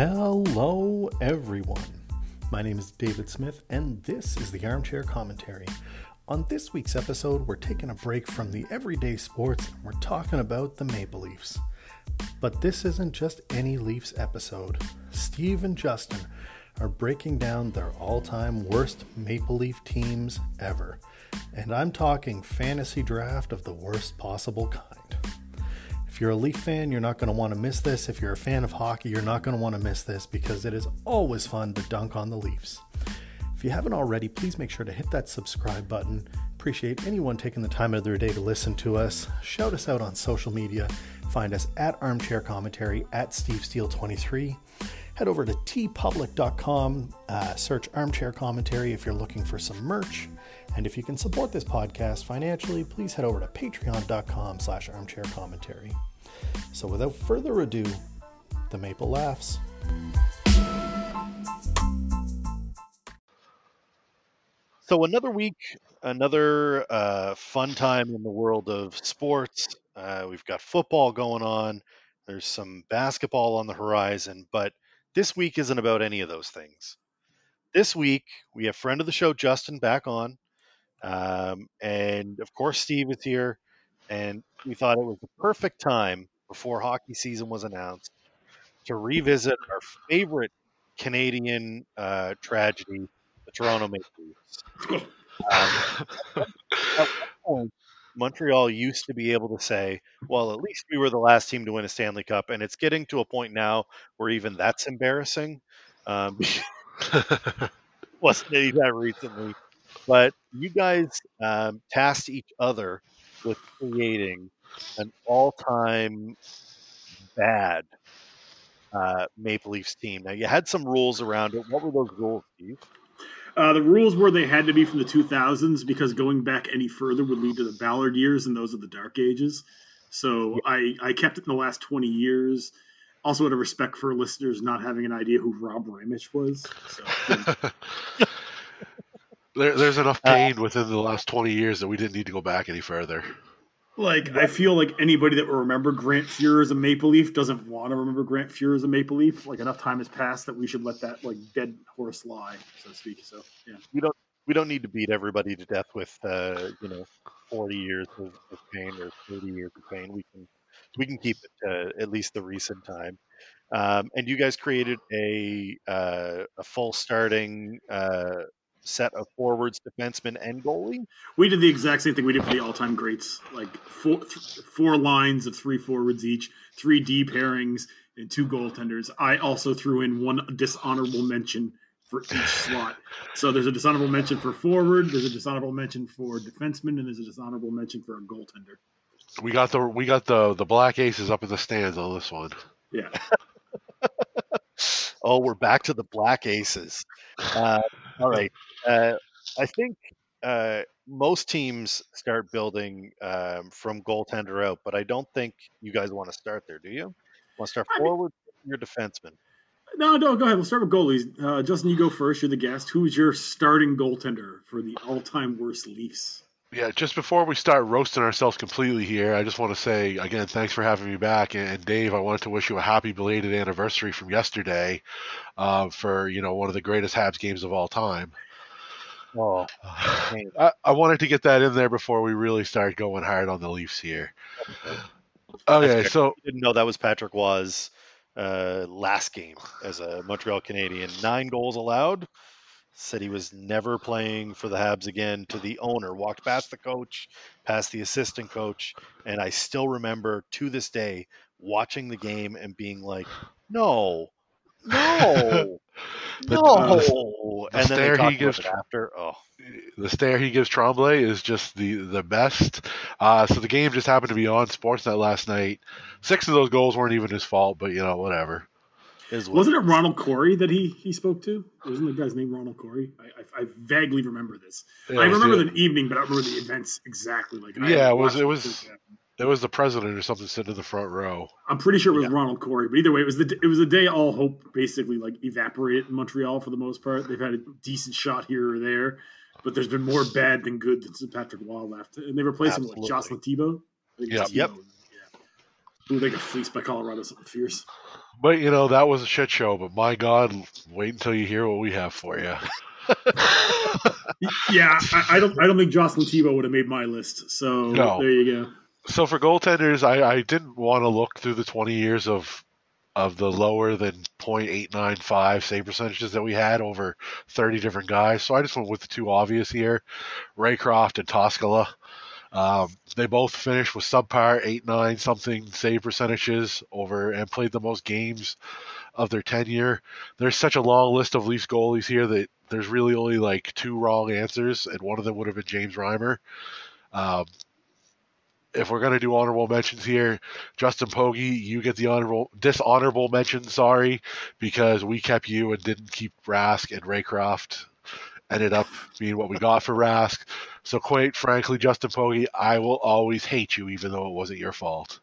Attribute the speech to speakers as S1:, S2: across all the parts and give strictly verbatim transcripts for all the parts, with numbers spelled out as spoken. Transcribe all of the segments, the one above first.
S1: Hello, everyone. My name is David Smith, and this is the Armchair Commentary. On this week's episode, we're taking a break from the everyday sports, and we're talking about the Maple Leafs. But this isn't just any Leafs episode. Steve and Justin are breaking down their all-time worst Maple Leaf teams ever. And I'm talking fantasy draft of the worst possible kind. If you're a Leaf fan, you're not going to want to miss this. If you're a fan of hockey, you're not going to want to miss this because it is always fun to dunk on the Leafs. If you haven't already, please make sure to hit that subscribe button. Appreciate anyone taking the time of their day to listen to us. Shout us out on social media. Find us at Armchair Commentary, at Steve Steele twenty-three. Head over to t public dot com, uh, search Armchair Commentary if you're looking for some merch. And if you can support this podcast financially, please head over to patreon dot com slash armchair commentary. So without further ado, the Maple Laughs. So another week, another uh, fun time in the world of sports. Uh, we've got football going on. There's some basketball on the horizon, but this week isn't about any of those things. This week, we have friend of the show, Justin, back on. Um, and of course, Steve is here, and we thought it was the perfect time before hockey season was announced to revisit our favorite Canadian uh, tragedy, the Toronto Maple Leafs. Um, at one point, Montreal used to be able to say, well, at least we were the last team to win a Stanley Cup, and it's getting to a point now where even that's embarrassing. Um, wasn't any that recently. But you guys um, tasked each other with creating an all-time bad uh, Maple Leafs team. Now, you had some rules around it. What were those rules, Steve?
S2: Uh, the rules were they had to be from the two thousands because going back any further would lead to the Ballard years, and those are the dark ages. So yeah. I, I kept it in the last twenty years. Also, out of respect for listeners not having an idea who Rob Ramich was. So, yeah.
S3: There, there's enough pain uh, within the last twenty years that we didn't need to go back any further.
S2: Like, I feel like anybody that will remember Grant Fuhr as a Maple Leaf doesn't want to remember Grant Fuhr as a Maple Leaf. Like, enough time has passed that we should let that, like, dead horse lie, so to speak. So, yeah.
S1: We don't we don't need to beat everybody to death with, uh, you know, forty years of, of pain or thirty years of pain. We can we can keep it to at least the recent time. Um, and you guys created a uh, a full starting uh, set of forwards, defensemen, and goalie.
S2: We did the exact same thing we did for the all-time greats, like four, th- four lines of three forwards each, three D pairings, and two goaltenders. I also threw in one dishonorable mention for each slot. So there's a dishonorable mention for forward, there's a dishonorable mention for defenseman, and there's a dishonorable mention for a goaltender.
S3: We got the we got the the black aces up in the stands on this one.
S2: Yeah.
S1: Oh, we're back to the black aces. Uh, all right. Uh, I think uh, most teams start building um, from goaltender out, but I don't think you guys want to start there, do you? Want to start I forward mean, your defenseman?
S2: No, no, go ahead. We'll start with goalies. Uh, Justin, you go first. You're the guest. Who's your starting goaltender for the all-time worst Leafs?
S3: Yeah, just before we start roasting ourselves completely here, I just want to say, again, thanks for having me back. And Dave, I wanted to wish you a happy belated anniversary from yesterday uh, for, you know, one of the greatest Habs games of all time.
S1: Oh,
S3: I, I wanted to get that in there before we really start going hard on the Leafs here. Okay, so...
S1: I didn't know that was Patrick Waugh's uh, last game as a Montreal Canadian. Nine goals allowed. Said he was never playing for the Habs again to the owner. Walked past the coach, past the assistant coach, and I still remember to this day watching the game and being like, no, no,
S3: the,
S1: no.
S3: The,
S1: and
S3: the
S1: then they
S3: he gives,
S1: after. Oh.
S3: The stare he gives Tremblay is just the, the best. Uh, so the game just happened to be on Sportsnet last night. Six of those goals weren't even his fault, but, you know, whatever.
S2: Wasn't it Ronald Corey that he, he spoke to? Wasn't the guy's name Ronald Corey? I, I, I vaguely remember this. Yeah, I remember the evening, but I don't remember the events exactly. Like
S3: yeah, it was it was it was the president or something sitting in the front row.
S2: I'm pretty sure it was yeah. Ronald Corey, but either way, it was the it was the day all hope basically like evaporated in Montreal for the most part. They've had a decent shot here or there, but there's been more bad than good since Patrick Waugh left, and they replaced him with like Jocelyn Thibault.
S3: Yep.
S2: Thibault. Yeah, who they got fleeced by Colorado, something fierce.
S3: But, you know, that was a shit show. But, my God, wait until you hear what we have for you.
S2: Yeah, I, I don't I don't think Jocelyn Tebow would have made my list. So
S3: No.
S2: there you go.
S3: So, for goaltenders, I, I didn't want to look through the twenty years of of the lower than point eight nine five save percentages that we had over thirty different guys. So, I just went with the two obvious here, Raycroft and Toskala. Um, they both finished with subpar eight nine something save percentages over and played the most games of their tenure. There's such a long list of Leafs goalies here that there's really only like two wrong answers, and one of them would have been James Reimer. Um, if we're going to do honorable mentions here, Justin Pogge, you get the honorable dishonorable mention, sorry, because we kept you and didn't keep Rask, and Raycroft ended up being what we got for Rask. So quite frankly, Justin Pogge, I will always hate you even though it wasn't your fault.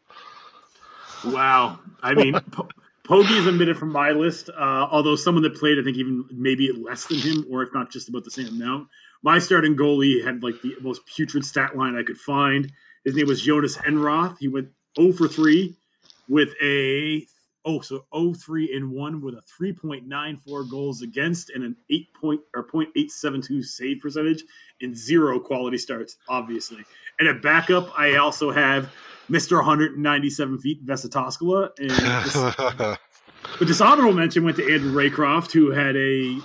S2: Wow. I mean, po- Pogge is omitted from my list, uh, although someone that played, I think, even maybe less than him, or if not just about the same amount. My starting goalie had like the most putrid stat line I could find. His name was Jonas Enroth. He went oh for three with a oh so oh three and one with a three point nine four goals against and an eight point or point eight seven two save percentage and zero quality starts, obviously. And at backup, I also have Mister one hundred ninety-seven feet, Vesa Toskala. And this, the dishonorable mention went to Andrew Raycroft, who had a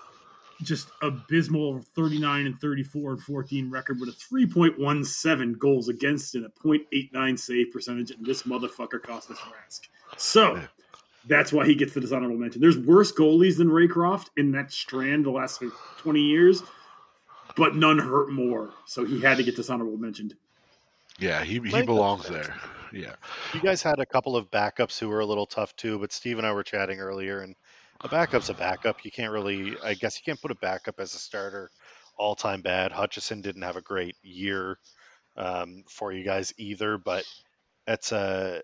S2: just abysmal thirty-nine and thirty-four and fourteen record with a three point one seven goals against and a point eight nine save percentage, and this motherfucker cost us Rask. So that's why he gets the dishonorable mention. There's worse goalies than Raycroft in that strand the last twenty years, but none hurt more. So he had to get dishonorable mentioned.
S3: Yeah, he he belongs there. Yeah.
S4: You guys had a couple of backups who were a little tough too, but Steve and I were chatting earlier, and a backup's a backup. You can't really, I guess you can't put a backup as a starter all-time bad. Hutchison didn't have a great year um, for you guys either, but it's a,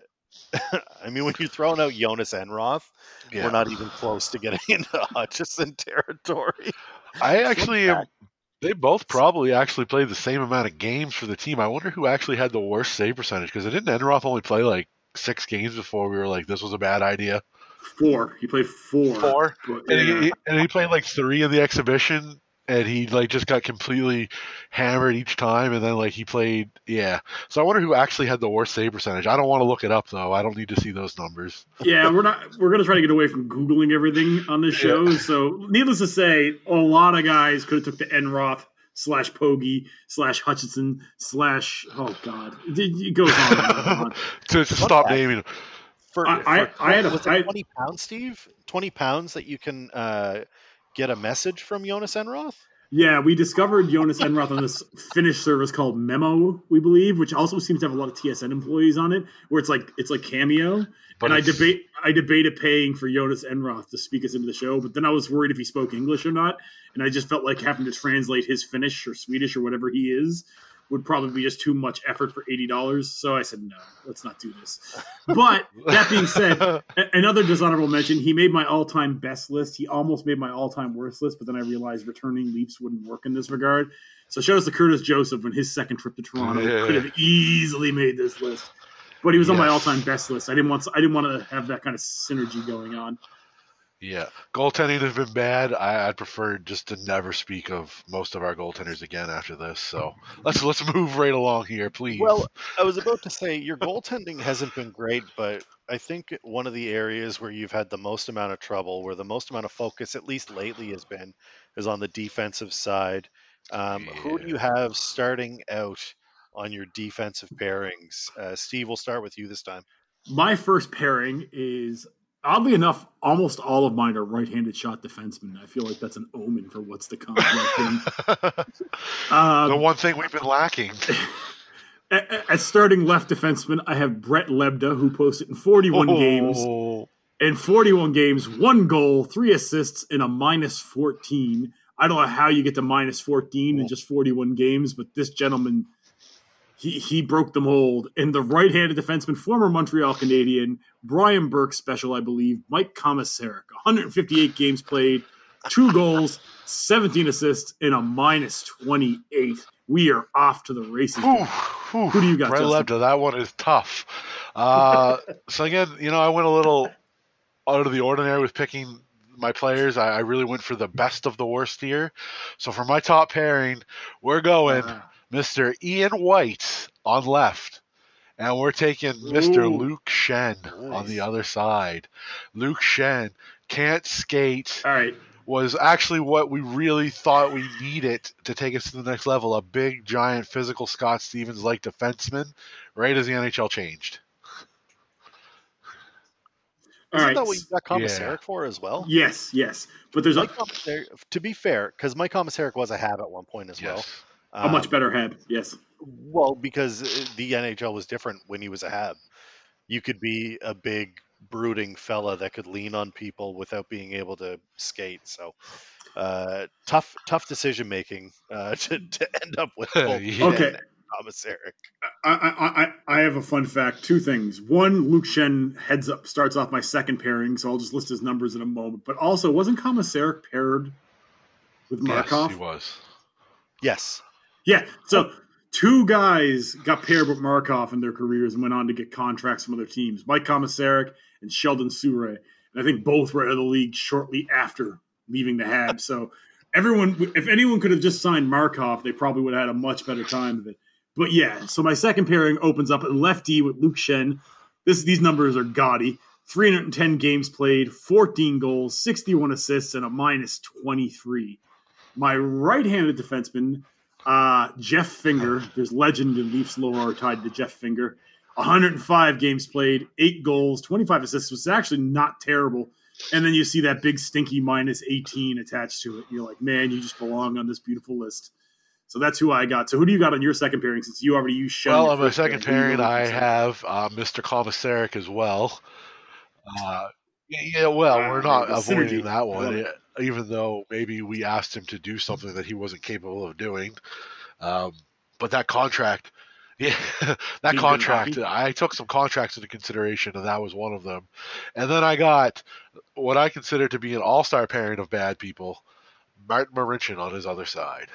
S4: I mean, when you're throwing out Jonas Enroth,
S3: Yeah.
S4: we're not even close to getting into Hutchison territory.
S3: I actually am. They both probably actually played the same amount of games for the team. I wonder who actually had the worst save percentage, because didn't Enroth only play like six games before we were like, this was a bad idea?
S2: Four. He played four.
S3: Four?
S2: But,
S3: and,
S2: yeah.
S3: he, and he played like three in the exhibition, and he like just got completely hammered each time, and then like he played, yeah. So I wonder who actually had the worst save percentage. I don't want to look it up, though. I don't need to see those numbers.
S2: Yeah, we're not. We're going to try to get away from Googling everything on this show.
S3: Yeah.
S2: So, needless to say, a lot of guys could have took the Enroth slash Pogge slash Hutchinson slash oh god, it, it goes on and on.
S3: to, to stop naming them.
S4: For,
S2: I-
S4: for,
S2: I- I had a-
S4: was
S2: I-
S4: it twenty pounds, Steve? twenty pounds that you can uh, get a message from Jonas Enroth?
S2: Yeah, we discovered Jonas Enroth on this Finnish service called Memo, we believe, which also seems to have a lot of T S N employees on it, where it's like it's like Cameo.
S3: But
S2: and I
S3: it's-
S2: debate I debated paying for Jonas Enroth to speak us into the show, but then I was worried if he spoke English or not, and I just felt like having to translate his Finnish or Swedish or whatever he is would probably be just too much effort for eighty dollars. So I said, no, let's not do this. But that being said, a- another dishonorable mention, he made my all-time best list. He almost made my all-time worst list, but then I realized returning Leafs wouldn't work in this regard. So shout out to Curtis Joseph when his second trip to Toronto
S3: Yeah.
S2: could have easily made this list. But he was on my
S3: Yes.
S2: all-time best list. I didn't want I didn't want to have that kind of synergy going on.
S3: Yeah, goaltending has been bad. I, I'd prefer just to never speak of most of our goaltenders again after this. So let's let's move right along here, please.
S4: Well, I was about to say your goaltending hasn't been great, but I think one of the areas where you've had the most amount of trouble, where the most amount of focus, at least lately, has been, is on the defensive side. Um, Who do you have starting out on your defensive pairings? Uh, Steve, we'll start with you this time.
S2: My first pairing is, oddly enough, almost all of mine are right-handed shot defensemen. I feel like that's an omen for what's to come. um,
S3: the one thing we've been lacking.
S2: at, at starting left defenseman, I have Brett Lebda, who posted in forty-one
S3: Oh.
S2: games. In forty-one games, one goal, three assists, and a minus fourteen. I don't know how you get to minus fourteen in just forty-one games, but this gentleman, he he broke the mold. And the right-handed defenseman, former Montreal Canadian, Brian Burke special, I believe, Mike Komisarek, one hundred fifty-eight games played, two goals, seventeen assists, and a minus twenty-eight. We are off to the races.
S3: Whew, whew.
S2: Who do you got,
S3: Brett
S2: Justin?
S3: Lebda, that one is tough. Uh, so again, you know, I went a little out of the ordinary with picking my players. I, I really went for the best of the worst here. So for my top pairing, we're going
S2: Uh,
S3: Mister Ian White on left. And we're taking Mister
S2: Ooh.
S3: Luke Shen on
S4: Nice.
S3: the other side. Luke Shen can't skate.
S2: all right.
S3: Was actually what we really thought we needed to take us to the next level. A big, giant, physical Scott Stevens-like defenseman right as the N H L changed.
S2: All
S4: Isn't
S2: right.
S4: that what you got
S3: Yeah.
S4: Komisarek for as well?
S2: Yes, yes. But there's a,
S4: Mike Komisarek, to be fair, because Mike Komisarek was a Hab at one point as well.
S3: Yes.
S2: a much
S4: Um,
S2: better Heb. Yes.
S4: Well, because uh, the N H L was different when he was a Hab. You could be a big, brooding fella that could lean on people without being able to skate. So, uh, tough, tough decision making uh, to to end up with both
S3: Yeah.
S2: Okay.
S4: Komisarek.
S2: I, I, I, I have a fun fact. Two things. One, Luke Shen heads up starts off my second pairing, so I'll just list his numbers in a moment. But also, wasn't Komisarek paired with Markov?
S3: Yes, he was.
S4: Yes.
S2: Yeah. So two guys got paired with Markov in their careers and went on to get contracts from other teams. Mike Komisarek and Sheldon Souray. And I think both were out of the league shortly after leaving the Habs. So everyone, if anyone could have just signed Markov, they probably would have had a much better time of it. But yeah, so my second pairing opens up at lefty with Luke Shen. This, these numbers are gaudy. three hundred ten games played, fourteen goals, sixty-one assists, and a minus twenty-three. My right-handed defenseman, uh, Jeff Finger, there's legend in Leafs lore tied to Jeff Finger. one hundred five games played, eight goals, twenty-five assists, which is actually not terrible. And then you see that big stinky minus eighteen attached to it. You're like, man, you just belong on this beautiful list. So that's who I got. So who do you got on your second pairing since you already used Shen?
S3: Well, on my second pairing, I have uh, Mister Komisarek as well. Uh, yeah, well,
S2: Ah,
S3: we're not
S2: the
S3: avoiding
S2: synergy.
S3: that
S2: I love
S3: one,
S2: it.
S3: even though maybe we asked him to do something that he wasn't capable of doing. Um, but that contract, yeah, that
S2: Being good
S3: contract,
S2: hockey?
S3: I took some contracts into consideration, and that was one of them. And then I got what I consider to be an all-star pairing of bad people, Martin Marincin on his other side.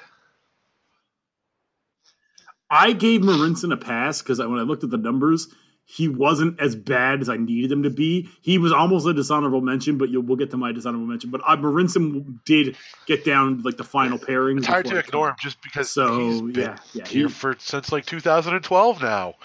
S2: I gave Marinson a pass because when I looked at the numbers, he wasn't as bad as I needed him to be. He was almost a dishonorable mention, but you'll, we'll get to my dishonorable mention. But uh, Marinson did get down like the final pairing.
S3: It's hard
S2: before
S3: to
S2: I
S3: ignore
S2: cut.
S3: him just because
S2: So,
S3: he's been
S2: yeah, yeah,
S3: here
S2: he-
S3: for since like two thousand twelve now.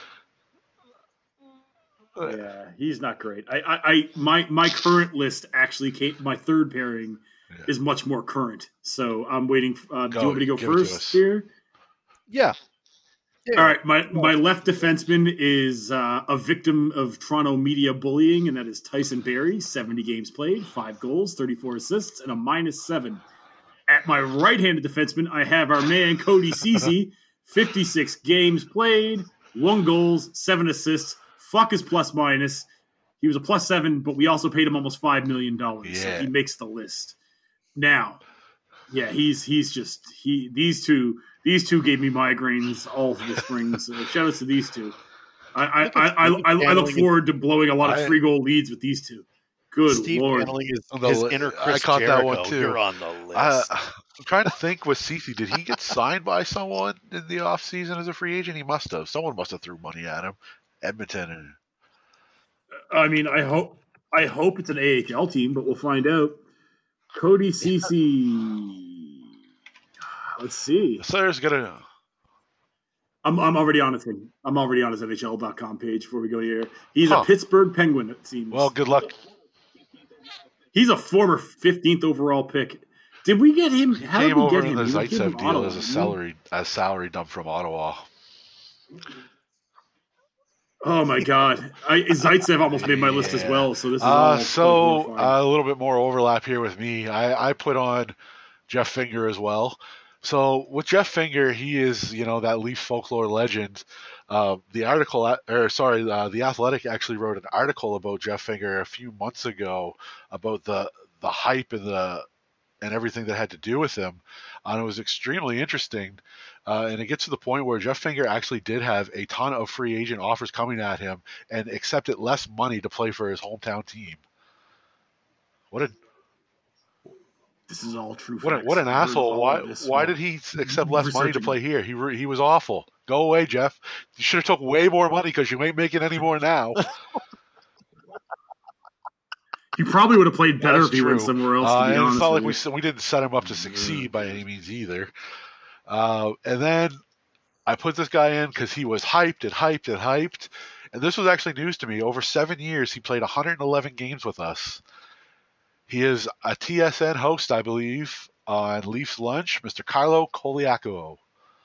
S2: Yeah, he's not great. I, I, I my my current list actually came. My third pairing
S3: Yeah.
S2: is much more current. So I'm waiting. Uh, do
S3: Go,
S2: you want me to go
S3: give it to us.
S2: first here?
S4: Yeah. Yeah.
S2: All right, my, my left defenseman is uh, a victim of Toronto media bullying, and that is Tyson Barrie. seventy games played, five goals, thirty-four assists, and a minus seven. At my right-handed defenseman, I have our man Cody Ceci. fifty-six games played, one goals, seven assists. Fuck his plus minus. He was a plus seven, but we also paid him almost five million dollars,
S3: Yeah.
S2: so he makes the list. Now, yeah, he's he's just he. These two. These two gave me migraines all through the spring. So shout out to these two. I I,
S4: Look
S2: I,
S4: at
S2: I,
S4: Steve
S2: I, I look
S4: handling
S2: forward to blowing a lot of
S3: I-
S2: three goal leads with these two. Good
S4: Steve
S2: lord.
S4: handling his,
S3: On the
S4: his
S3: li-
S4: inner
S3: I
S4: Chris
S3: caught that
S4: Jericho.
S3: one, too.
S4: You're on the list.
S3: Uh, I'm trying to think with Ceci, did he get signed by someone in the offseason as a free agent? He must have. Someone must have threw money at him. Edmonton. And,
S2: I mean, I hope I hope it's an A H L team, but we'll find out. Cody Ceci. Let's see.
S3: so there's gonna.
S2: I'm I'm already on his thing. I'm already on his N H L dot com page before we go here. He's
S3: Huh.
S2: a Pittsburgh Penguin, it seems.
S3: Well, good luck.
S2: He's a former fifteenth overall pick. Did we get him? How did
S3: Came
S2: we
S3: over
S2: get
S3: in
S2: him?
S3: the
S2: We gave him
S3: Zaitsev deal
S2: Ottawa,
S3: as a
S2: didn't we?
S3: salary as salary dump from Ottawa.
S2: Oh my god, I, Zaitsev almost made my list as
S3: Yeah.
S2: well. So this is
S3: Uh,
S2: all
S3: so
S2: totally
S3: uh,
S2: fine.
S3: a little bit more overlap here with me. I, I put on Jeff Finger as well. So with Jeff Finger, he is you know that Leaf folklore legend. Uh, the article, or sorry, uh, the Athletic actually wrote an article about Jeff Finger a few months ago about the the hype and the and everything that had to do with him, and it was extremely interesting. Uh, and it gets to the point where Jeff Finger actually did have a ton of free agent offers coming at him and accepted less money to play for his hometown team. What a
S2: This is all true.
S3: what, a,
S2: facts.
S3: what an
S2: I heard
S3: asshole!
S2: all
S3: Why
S2: of this
S3: why
S2: from
S3: did he accept less money to
S2: researching
S3: play
S2: it.
S3: here? He re, he was awful. Go away, Jeff. You should have took way more money because you ain't making any more now.
S2: He probably would have played better
S3: That's
S2: if he
S3: true.
S2: went somewhere else.
S3: Uh,
S2: to be
S3: and it
S2: honest
S3: felt
S2: with
S3: like
S2: you.
S3: we we didn't set him up to succeed by any means either. Uh, and then I put this guy in because he was hyped and hyped and hyped. And this was actually news to me. Over seven years, he played one hundred eleven games with us. He is a T S N host, I believe, on Leafs Lunch, Mister Carlo Coliaco.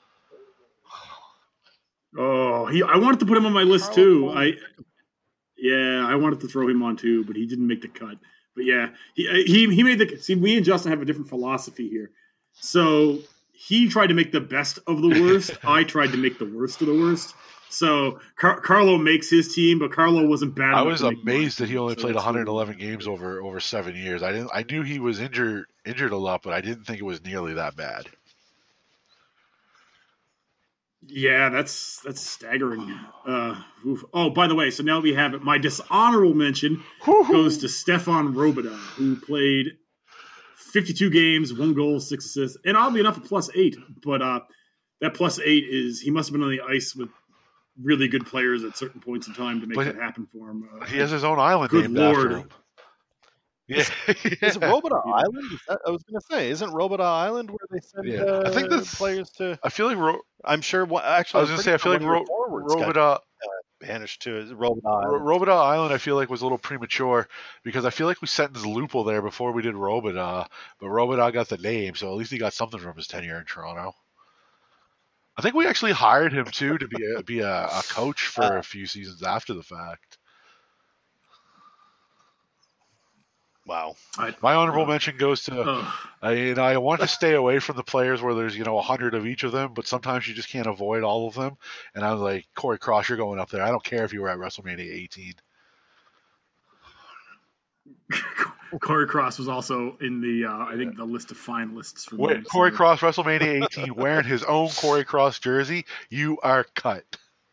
S2: Oh, he! I wanted to put him on my list too. I, yeah, I wanted to throw him on too, but he didn't make the cut. But yeah, he he he made the. See, me and Justin have a different philosophy here. So he tried to make the best of the worst. I tried to make the worst of the worst. So Car- Carlo makes his team, but Carlo wasn't bad.
S3: I
S2: enough
S3: was
S2: to make
S3: amazed
S2: mine,
S3: that he only
S2: so
S3: played
S2: that's
S3: one hundred eleven
S2: really-
S3: games over over seven years. I didn't. I knew he was injured injured a lot, but I didn't think it was nearly that bad.
S2: Yeah, that's that's staggering. Uh, oof. Oh, by the way, so now we have it. My dishonorable mention goes to Stefan Robida, who played fifty-two games, one goal, six assists, and oddly enough, a plus eight. But uh, that plus eight is he must have been on the ice with really good players at certain points in time to make
S3: But
S2: that happen for him. Uh,
S3: He has his own island
S2: good
S3: named
S2: lord.
S3: after him. Yeah,
S4: Is it Robida Island? Is that, I was going to say, isn't Robida Island where they send
S3: Yeah,
S4: uh,
S3: I think that's-
S4: players to?
S3: I feel like Ro-
S4: I'm sure. What,
S3: I
S4: actually,
S3: was
S4: I'm
S3: gonna say I
S4: pretty
S3: feel
S4: sure
S3: like
S4: one
S3: Ro-
S4: of your forwards got
S3: Robida
S4: banished to Robida
S3: Ro-
S4: Island.
S3: Robida Island. I feel like was a little premature because I feel like we sentenced Lupul there before we did Robida, but Robida got the name, so at least he got something from his tenure in Toronto. I think we actually hired him too to be a, be a, a coach for a few seasons after the fact.
S4: Wow.
S3: My honorable mention goes to
S2: Ugh.
S3: I, you know, I want to stay away from the players where there's, you know, a hundred of each of them, but sometimes you just can't avoid all of them. And I was like, Corey Cross, you're going up there. I don't care if you were at WrestleMania eighteen.
S2: Corey Cross was also in the, uh, I think, the list of finalists for
S3: Wait,
S2: those,
S3: Corey
S2: so-
S3: Cross, WrestleMania eighteen, wearing his own Corey Cross jersey. You are cut.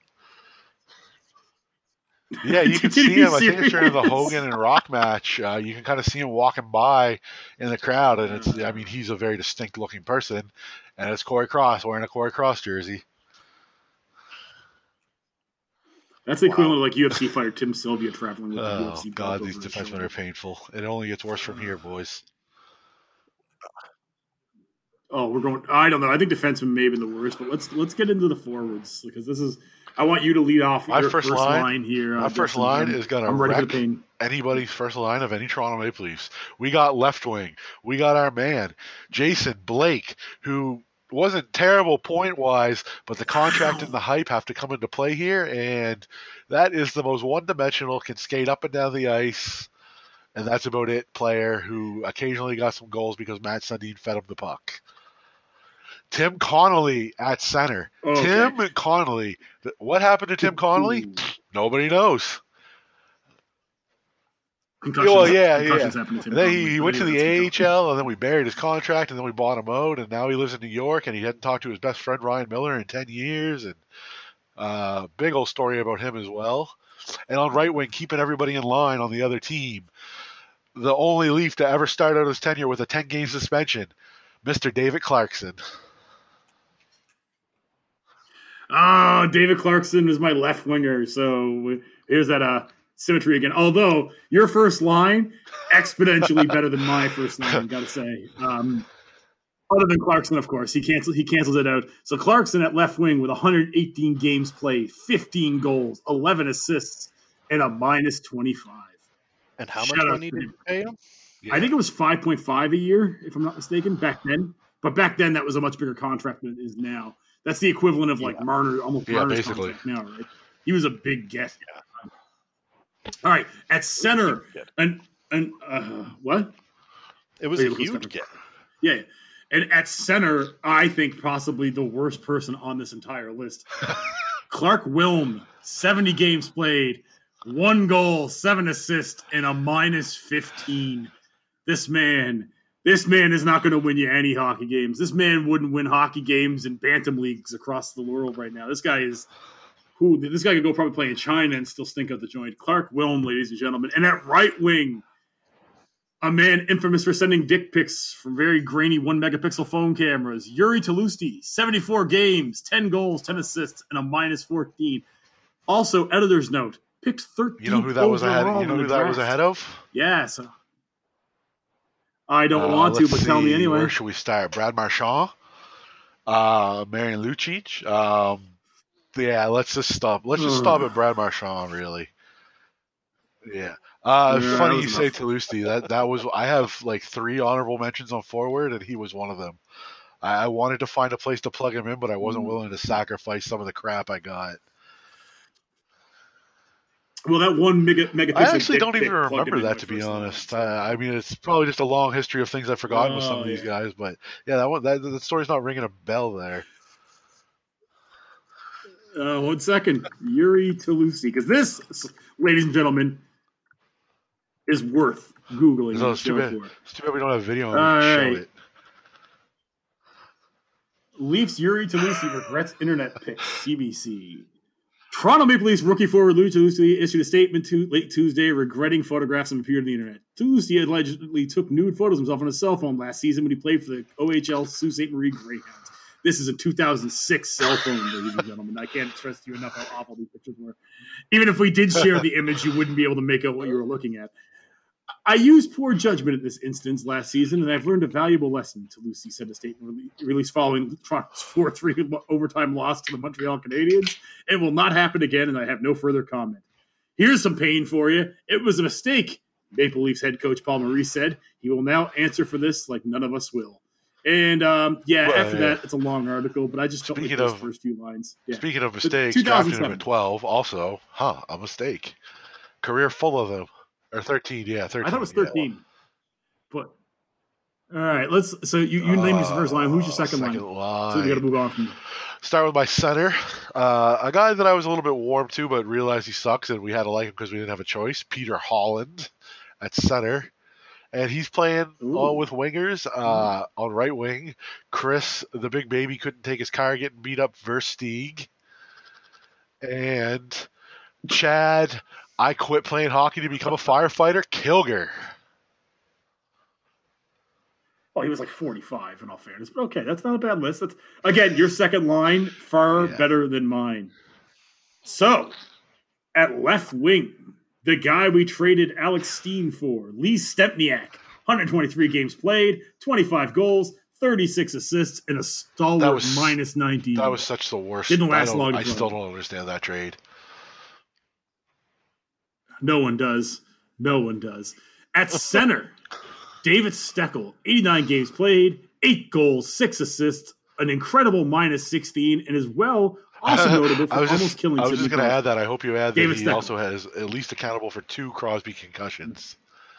S3: Yeah, you can
S2: Did
S3: see
S2: he
S3: him. I think it's during the
S2: serious?
S3: Hogan and Rock match. Uh, you can kind of see him walking by in the crowd, and it's. I mean, he's a very distinct looking person, and it's Corey Cross wearing a Corey Cross jersey.
S2: That's the equivalent of like U F C fighter Tim Sylvia traveling with the U
S3: Oh
S2: F C
S3: God,
S2: belt
S3: these
S2: over his
S3: defensemen
S2: shoulder.
S3: are painful. It only gets worse from here, boys.
S2: Oh, we're going. I don't know. I think defenseman may have been the worst, but let's let's get into the forwards because this is. I want you to lead off
S3: My
S2: your
S3: first
S2: first,
S3: line-
S2: line, here.
S3: my
S2: uh,
S3: first
S2: Justin.
S3: line
S2: I'm-
S3: is gonna
S2: I'm ready for the
S3: wreck
S2: pain.
S3: Anybody's first line of any Toronto Maple Leafs. We got left wing. We got our man, Jason Blake, who wasn't terrible point wise, but the contract and the hype have to come into play here, and that is the most one dimensional, can skate up and down the ice, and that's about it. Player who occasionally got some goals because Matt Sundin fed him the puck. Tim Connolly at center.
S2: Okay.
S3: Tim Connolly. th- What happened to Tim Connolly? Nobody knows.
S2: Concussions,
S3: Well, yeah,
S2: concussions
S3: yeah.
S2: happen to Tim
S3: And then
S2: Connolly,
S3: he, he
S2: but
S3: went to the
S2: anyway,
S3: A
S2: let's
S3: H
S2: keep going.
S3: L, and then we buried his contract, and then we bought him out, and now he lives in New York, and he hadn't talked to his best friend Ryan Miller in ten years, and uh, big old story about him as well. And on right wing, keeping everybody in line on the other team, the only Leaf to ever start out his tenure with a ten-game suspension, Mister David Clarkson.
S2: Oh, David Clarkson is my left winger. So here's that uh, symmetry again. Although your first line, exponentially better than my first line, got to say. Um, other than Clarkson, of course. He canceled, he canceled it out. So Clarkson at left wing with one hundred eighteen games played, fifteen goals, eleven assists, and a minus twenty-five.
S4: And how
S2: Shout
S4: much
S2: out
S4: money
S2: to
S4: did
S2: him.
S4: you pay him?
S2: I think it was five point five a year, if I'm not mistaken, back then. But back then, that was a much bigger contract than it is now. That's the equivalent of like
S4: Yeah.
S2: Marner, almost
S3: Yeah,
S2: Marner's
S3: basically.
S2: contract now, right? He was a big get. All right, at center, and and uh, what?
S4: It was
S2: Wait,
S4: a
S2: it was
S4: huge
S2: never-
S4: get.
S2: Yeah, and at center, I think possibly the worst person on this entire list, Clark Wilm, seventy games played, one goal, seven assists, and a minus fifteen. This man, this man is not going to win you any hockey games. This man wouldn't win hockey games in bantam leagues across the world right now. This guy is who? This guy could go probably play in China and still stink out the joint. Clark Wilm, ladies and gentlemen, and at right wing, a man infamous for sending dick pics from very grainy one megapixel phone cameras. Yuri Talusti, seventy-four games, ten goals, ten assists, and a minus fourteen. Also, editor's note, picked thirteenth.
S3: You know who that was ahead?
S2: overall
S3: You know
S2: in
S3: who
S2: the
S3: that was
S2: draft.
S3: ahead of?
S2: Yes. I don't
S3: Uh,
S2: want to,
S3: let's
S2: but tell me
S3: see,
S2: anyway.
S3: Where should we start? Brad Marchand, uh, Marian Lucic. Um, yeah, let's just stop. Let's just stop at Brad Marchand, really. Yeah. Uh,
S2: Yeah, that
S3: funny
S2: was
S3: you say
S2: enough.
S3: Toulouse. That that was. I have like three honorable mentions on forward, and he was one of them. I, I wanted to find a place to plug him in, but I wasn't
S2: Mm.
S3: willing to sacrifice some of the crap I got.
S2: Well, that one mega mega.
S3: I actually don't even remember that, to be honest. Uh, I mean, it's probably just a long history of things I've forgotten with some
S2: Oh,
S3: of these
S2: yeah.
S3: guys. But yeah, that one, that the story's not ringing a bell there.
S2: Uh, one second, Yuri Toulouse, because this, ladies and gentlemen, is worth googling.
S3: So
S2: on the
S3: it's too
S2: show
S3: bad.
S2: for.
S3: It's too bad we don't have video and we
S2: All
S3: can show
S2: right.
S3: it.
S2: Leafs Yuri Toulouse regrets internet pics. C B C. Toronto Maple Leafs rookie forward Yuri Toulouse issued a statement to late Tuesday regretting photographs that appeared on the internet. Toulouse allegedly took nude photos of himself on his cell phone last season when he played for the O H L Sault Ste. Marie Greyhounds. This is a two thousand six cell phone, ladies and gentlemen. I can't stress to you enough how awful these pictures were. Even if we did share the image, you wouldn't be able to make out what you were looking at. I used poor judgment in this instance last season, and I've learned a valuable lesson, Toulouse said in a statement released following Toronto's four three overtime loss to the Montreal Canadiens. It will not happen again, and I have no further comment. Here's some pain for you. It was a mistake, Maple Leafs head coach Paul Maurice said. He will now answer for this like none of us will. And, um, yeah,
S3: Well,
S2: after
S3: yeah.
S2: that, it's a long article, but I just felt like
S3: Speaking
S2: those
S3: of-
S2: first few lines. Yeah.
S3: Speaking of
S2: The
S3: mistakes, drafting him
S2: two thousand seven.
S3: at twelve, also, huh, a mistake. Career full of them. Or thirteen, yeah, thirteen.
S2: I thought it was
S3: yeah.
S2: thirteen. But, all right, let's – so you, you named your first line. Who's your second,
S3: second
S2: line?
S3: line?
S2: So we got to move on from
S3: Start with my center. Uh, a guy that I was a little bit warm to, but realized he sucks, and we had to like him because we didn't have a choice. Peter Holland at center. And he's playing all with wingers uh, on right wing. Chris, the big baby, couldn't take his car getting beat up Versteeg. And Chad, I quit playing hockey to become a firefighter, Kilger.
S2: Oh, he was like forty-five in all fairness. But okay, that's not a bad list. That's again, your second line, far
S3: Yeah.
S2: better than mine. So, at left wing, the guy we traded Alex Steen for, Lee Stempniak, one hundred twenty-three games played, twenty-five goals, thirty-six assists, and a stalwart
S3: That was-
S2: minus nineteen.
S3: That was such the worst.
S2: Didn't
S3: I
S2: last
S3: don't-
S2: long
S3: I
S2: as well.
S3: still don't understand that trade.
S2: No one does. No one does. At center, David Steckel, eighty-nine games played, eight goals, six assists, an incredible minus sixteen, and as well, also notable for
S3: I was
S2: almost
S3: just,
S2: killing
S3: I was
S2: Sidney
S3: just going to
S2: Crosby.
S3: add that. I hope you add
S2: David
S3: that he
S2: Steckel.
S3: also has at least accountable for two Crosby concussions.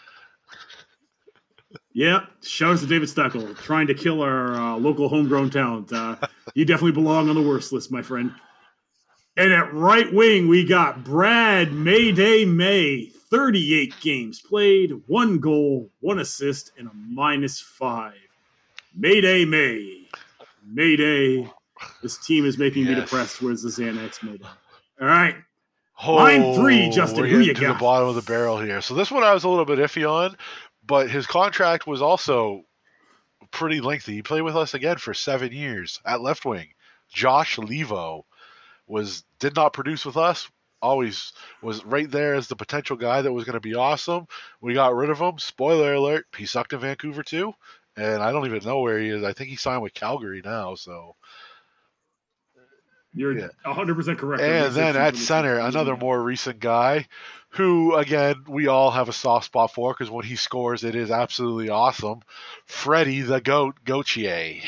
S2: Yeah, shout out to David Steckel, trying to kill our uh, local homegrown talent. Uh, you definitely belong on the worst list, my friend. And at right wing, we got Brad Mayday May, thirty-eight games played, one goal, one assist, and a minus five. Mayday May. Mayday. This team is making me
S3: Yes.
S2: depressed. Where's the Xanax Mayday? All right.
S3: Oh,
S2: Line three, Justin,
S3: we're
S2: who you
S3: getting to
S2: got?
S3: the bottom of the barrel here. So this one I was a little bit iffy on, but his contract was also pretty lengthy. He played with us again for seven years at left wing. Josh Levo was did not produce with us. Always was right there as the potential guy that was going to be awesome. We got rid of him. Spoiler alert: he sucked in Vancouver too, and I don't even know where he is. I think he signed with Calgary now. So.
S2: You're
S3: Yeah.
S2: one hundred percent correct.
S3: And then at center, another more recent guy who, again, we all have a soft spot for because when he scores, it is absolutely awesome. Freddie the Goat Gauthier.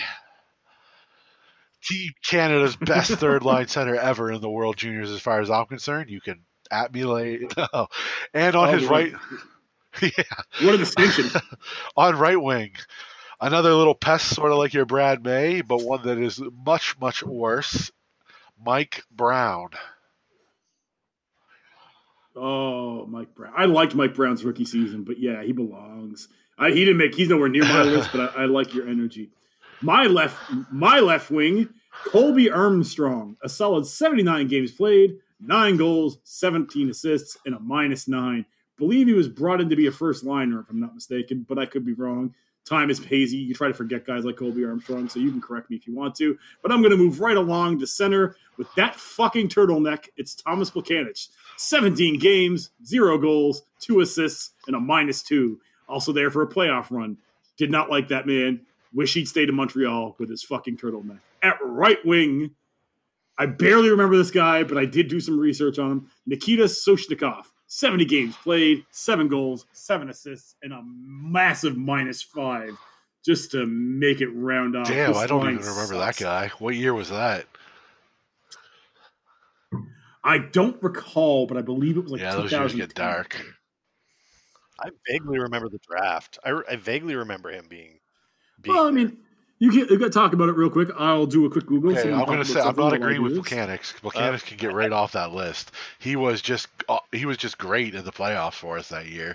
S3: Team Canada's best third line center ever in the World Juniors, as far as I'm concerned. You can at me later. No. And on
S2: Oh,
S3: his
S2: boy.
S3: right, yeah,
S2: What a distinction.
S3: on right wing, another little pest, sort of like your Brad May, but one that is much, much worse. Mike Brown.
S2: Oh, Mike Brown. I liked Mike Brown's rookie season, but yeah, he belongs. I, he didn't make. He's nowhere near my list, but I, I like your energy. My left, my left wing, Colby Armstrong, a solid seventy-nine games played, nine goals, seventeen assists, and a minus nine. Believe he was brought in to be a first liner, if I'm not mistaken, but I could be wrong. time is hazy. You try to forget guys like Colby Armstrong, so you can correct me if you want to. But I'm going to move right along to center with that fucking turtleneck. It's Thomas Plekanec. seventeen games, zero goals, two assists, and a minus two. Also there for a playoff run. Did not like that man. Wish he'd stayed in Montreal with his fucking turtleneck. At right wing, I barely remember this guy, but I did do some research on him. Nikita Soshnikov. seventy games played, seven goals, seven assists, and a massive minus five just to make it round off.
S3: Damn,
S2: This
S3: I don't
S2: line
S3: even remember
S2: sucks.
S3: that guy. What year was that?
S2: I don't recall, but I believe it was like
S3: Yeah,
S2: two
S3: those years
S2: thousand ten.
S3: get dark.
S4: I vaguely remember the draft. I, I vaguely remember him being. being
S2: Well, I
S4: there.
S2: mean, you can you got to talk about it real quick. I'll do a quick Google.
S3: Okay,
S2: so we can
S3: I'm
S2: talk
S3: going to
S2: about
S3: say I'm
S2: something
S3: not
S2: while I
S3: agreeing
S2: do
S3: with
S2: this.
S3: Plekanec. Plekanec can get right off that list. He was just uh, he was just great in the playoffs for us that year.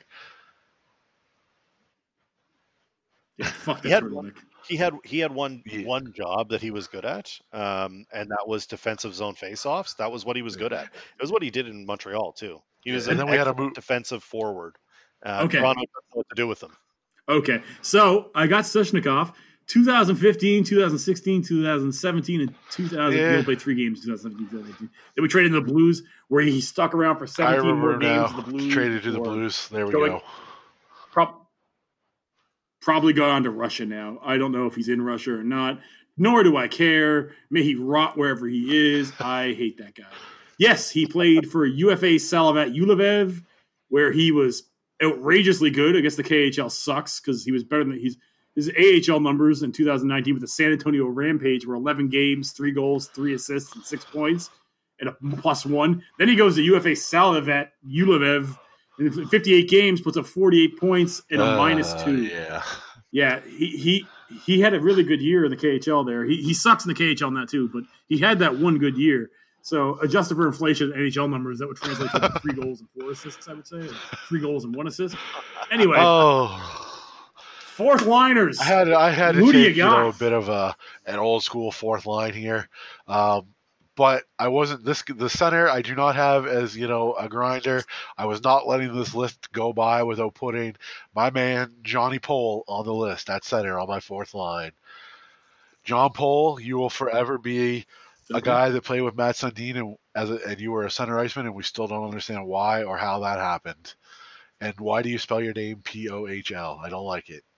S2: Yeah, fuck that
S4: He had
S2: turtleneck.
S4: he had he had one
S3: Yeah.
S4: one job that he was good at, um, and that was defensive zone faceoffs. That was what he was good at. It was what he did in Montreal too. He was
S3: And
S4: an
S3: then we had a
S4: excellent
S3: move-
S4: defensive forward. Uh,
S2: Okay.
S4: Toronto didn't know what to do with him.
S2: Okay, so I got Soshnikov. twenty fifteen, twenty sixteen, twenty seventeen, and two thousand.
S3: Yeah.
S2: He only played three games. twenty seventeen, twenty eighteen. Then we traded in the Blues, where he stuck around for
S3: I
S2: seventeen more
S3: remember
S2: games.
S3: now.
S2: The Blues
S3: Traded to the
S2: before
S3: Blues. There we
S2: going-
S3: go.
S2: Prob- probably gone to Russia now. I don't know if he's in Russia or not. Nor do I care. May he rot wherever he is. I hate that guy. Yes, he played for U F A Salavat Yulev, where he was outrageously good. I guess the K H L sucks because he was better than he's his A H L numbers in two thousand nineteen with the San Antonio Rampage were eleven games, three goals, three assists, and six points, and a plus one. Then he goes to U F A Salavat Yulev. In fifty-eight games, puts up forty-eight points and a
S3: Uh,
S2: minus two.
S3: Yeah.
S2: Yeah, he he he had a really good year in the K H L there. He he sucks in the K H L now too, but he had that one good year. So adjusted for inflation, N H L numbers, that would translate to like three goals and four assists, I would say. Or three goals and one assist. Anyway,
S3: Oh.
S2: fourth liners.
S3: I had I had to
S2: Who do you
S3: take you know a
S2: got?
S3: bit of a an old school fourth line here, um, but I wasn't this the center. I do not have as you know a grinder. I was not letting this list go by without putting my man Johnny Pohl on the list at center on my fourth line. John Pohl, you will forever be a guy that played with Matt Sundin and as a, and you were a center iceman, and we still don't understand why or how that happened. And why do you spell your name P O H L? I don't like it.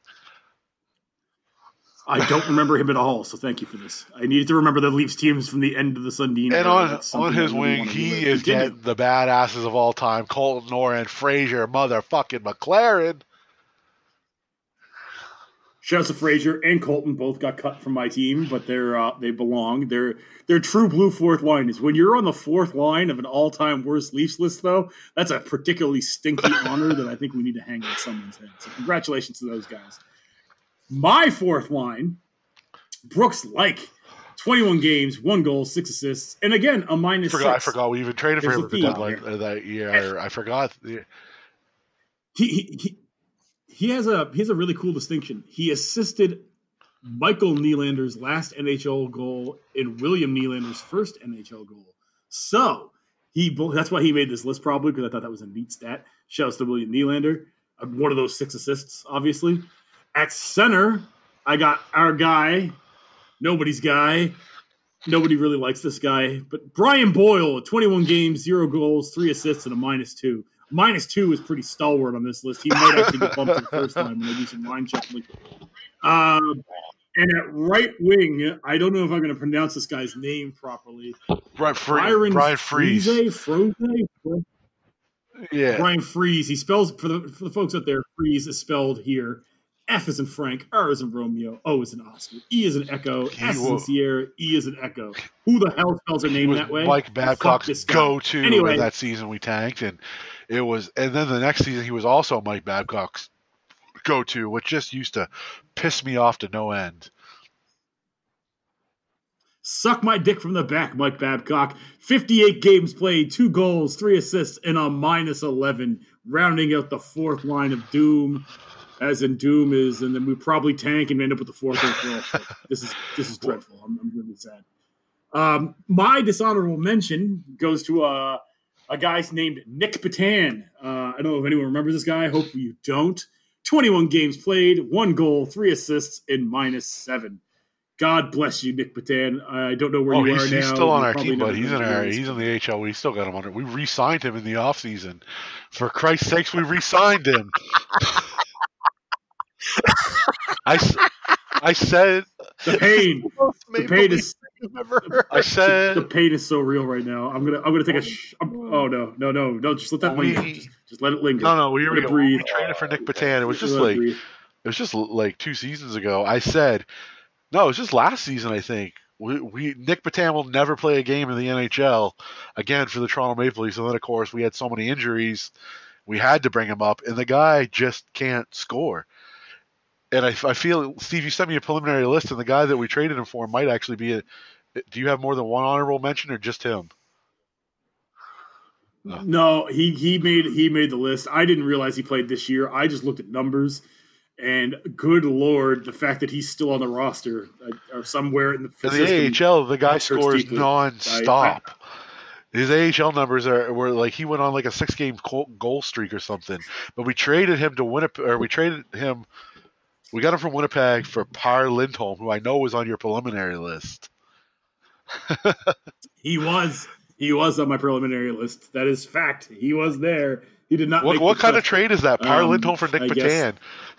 S2: I don't remember him at all, so thank you for this. I needed to remember the Leafs teams from the end of the Sundin.
S3: And
S2: era.
S3: on
S2: That's
S3: on
S2: something
S3: his
S2: I really
S3: wing,
S2: wanted to
S3: he
S2: relive.
S3: is
S2: Continue.
S3: getting the badasses of all time. Colton Noran, Frazier, motherfucking McLaren.
S2: Shouts to Frazier and Colton, both got cut from my team, but they're uh, they belong. They're they're true blue fourth liners. When you're on the fourth line of an all time worst Leafs list, though, that's a particularly stinky honor that I think we need to hang on someone's head. So congratulations to those guys. My fourth line, Brooks Like, twenty-one games, one goal, six assists, and again a minus
S3: Forgot, I
S2: six.
S3: forgot we even traded for
S2: There's
S3: him
S2: a
S3: at the
S2: theme
S3: deadline
S2: here.
S3: uh, that year. I forgot. The,
S2: He he. he He has a he has a really cool distinction. He assisted Michael Nylander's last N H L goal in William Nylander's first N H L goal. So he that's why he made this list probably because I thought that was a neat stat. Shouts to William Nylander, uh, one of those six assists, obviously. At center, I got our guy, nobody's guy. Nobody really likes this guy, but Brian Boyle, twenty-one games, zero goals, three assists, and a minus two. Minus two is pretty stalwart on this list. He might actually get bumped to the first line when they do some line checking. Um, and at right wing, I don't know if I'm going to pronounce this guy's name properly.
S3: Brian, Free,
S2: Byron
S3: Brian Freeze.
S2: Friese, Froze?
S3: Yeah.
S2: Brian Freeze. He spells, for the, for the folks out there, Freeze is spelled here. F is in Frank, R is in Romeo, O is in Oscar, E is in Echo,
S3: He
S2: S is
S3: will-
S2: in Sierra, E is in Echo. Who the hell spells their
S3: He
S2: name
S3: was
S2: that way?
S3: Mike
S2: Fuck
S3: Babcock's
S2: this guy.
S3: go-to
S2: Anyway.
S3: in that season we tanked, and it was. And then the next season he was also Mike Babcock's go-to, which just used to piss me off to no end.
S2: Suck my dick from the back, Mike Babcock. fifty-eight games played, two goals, three assists, and a minus eleven, rounding out the fourth line of doom, as in doom is, and then we probably tank and end up with the fourth overall pick. This is this is dreadful. I'm, I'm really sad. Um, my dishonorable mention goes to a, a guy named Nick Patan. Uh, I don't know if anyone remembers this guy. I hope you don't. twenty-one games played, one goal, three assists, and minus seven. God bless you, Nick Patan. I don't know where
S3: oh,
S2: you
S3: he's,
S2: are now.
S3: He's still on
S2: You're
S3: our
S2: probably
S3: team,
S2: not
S3: but he's in
S2: gonna
S3: our
S2: do this,
S3: he's in
S2: but-
S3: the A H L. We still got him under. We re-signed him in the offseason. For Christ's sakes, we re-signed him. I, s- I said
S2: The pain. The pain is.
S3: I said
S2: The pain is so real right now. I'm gonna. I'm gonna take a. Sh- I'm, oh no, no, no, no! Just let that
S3: We-
S2: linger. Just, just let it linger.
S3: no, no. We
S2: Let
S3: were
S2: it breathe.
S3: we traded for Nick Patan. It was just
S2: Let it
S3: like
S2: breathe.
S3: it was just like two seasons ago. I said no. It was just last season. I think we, we Nick Patan will never play a game in the N H L again for the Toronto Maple Leafs. And then of course we had so many injuries, we had to bring him up, and the guy just can't score. And I, I feel, Steve, you sent me a preliminary list, and the guy that we traded him for might actually be a. Do you have more than one honorable mention, or just him? Oh.
S2: No, he he made he made the list. I didn't realize he played this year. I just looked at numbers, and good lord, the fact that he's still on the roster uh, or somewhere in the
S3: In the
S2: system,
S3: A H L, the guy
S2: hurts
S3: scores
S2: deeply.
S3: nonstop. His A H L numbers are were like he went on like a six-game goal streak or something. But we traded him to Winnipeg, or we traded him. We got him from Winnipeg for Par Lindholm, who I know was on your preliminary list.
S2: He was. He was on my preliminary list. That is fact. He was there. He did not.
S3: What,
S2: make
S3: what
S2: the
S3: kind
S2: cut.
S3: of trade is that? Par
S2: Um,
S3: Lindholm for Nick
S2: I guess-
S3: Patan.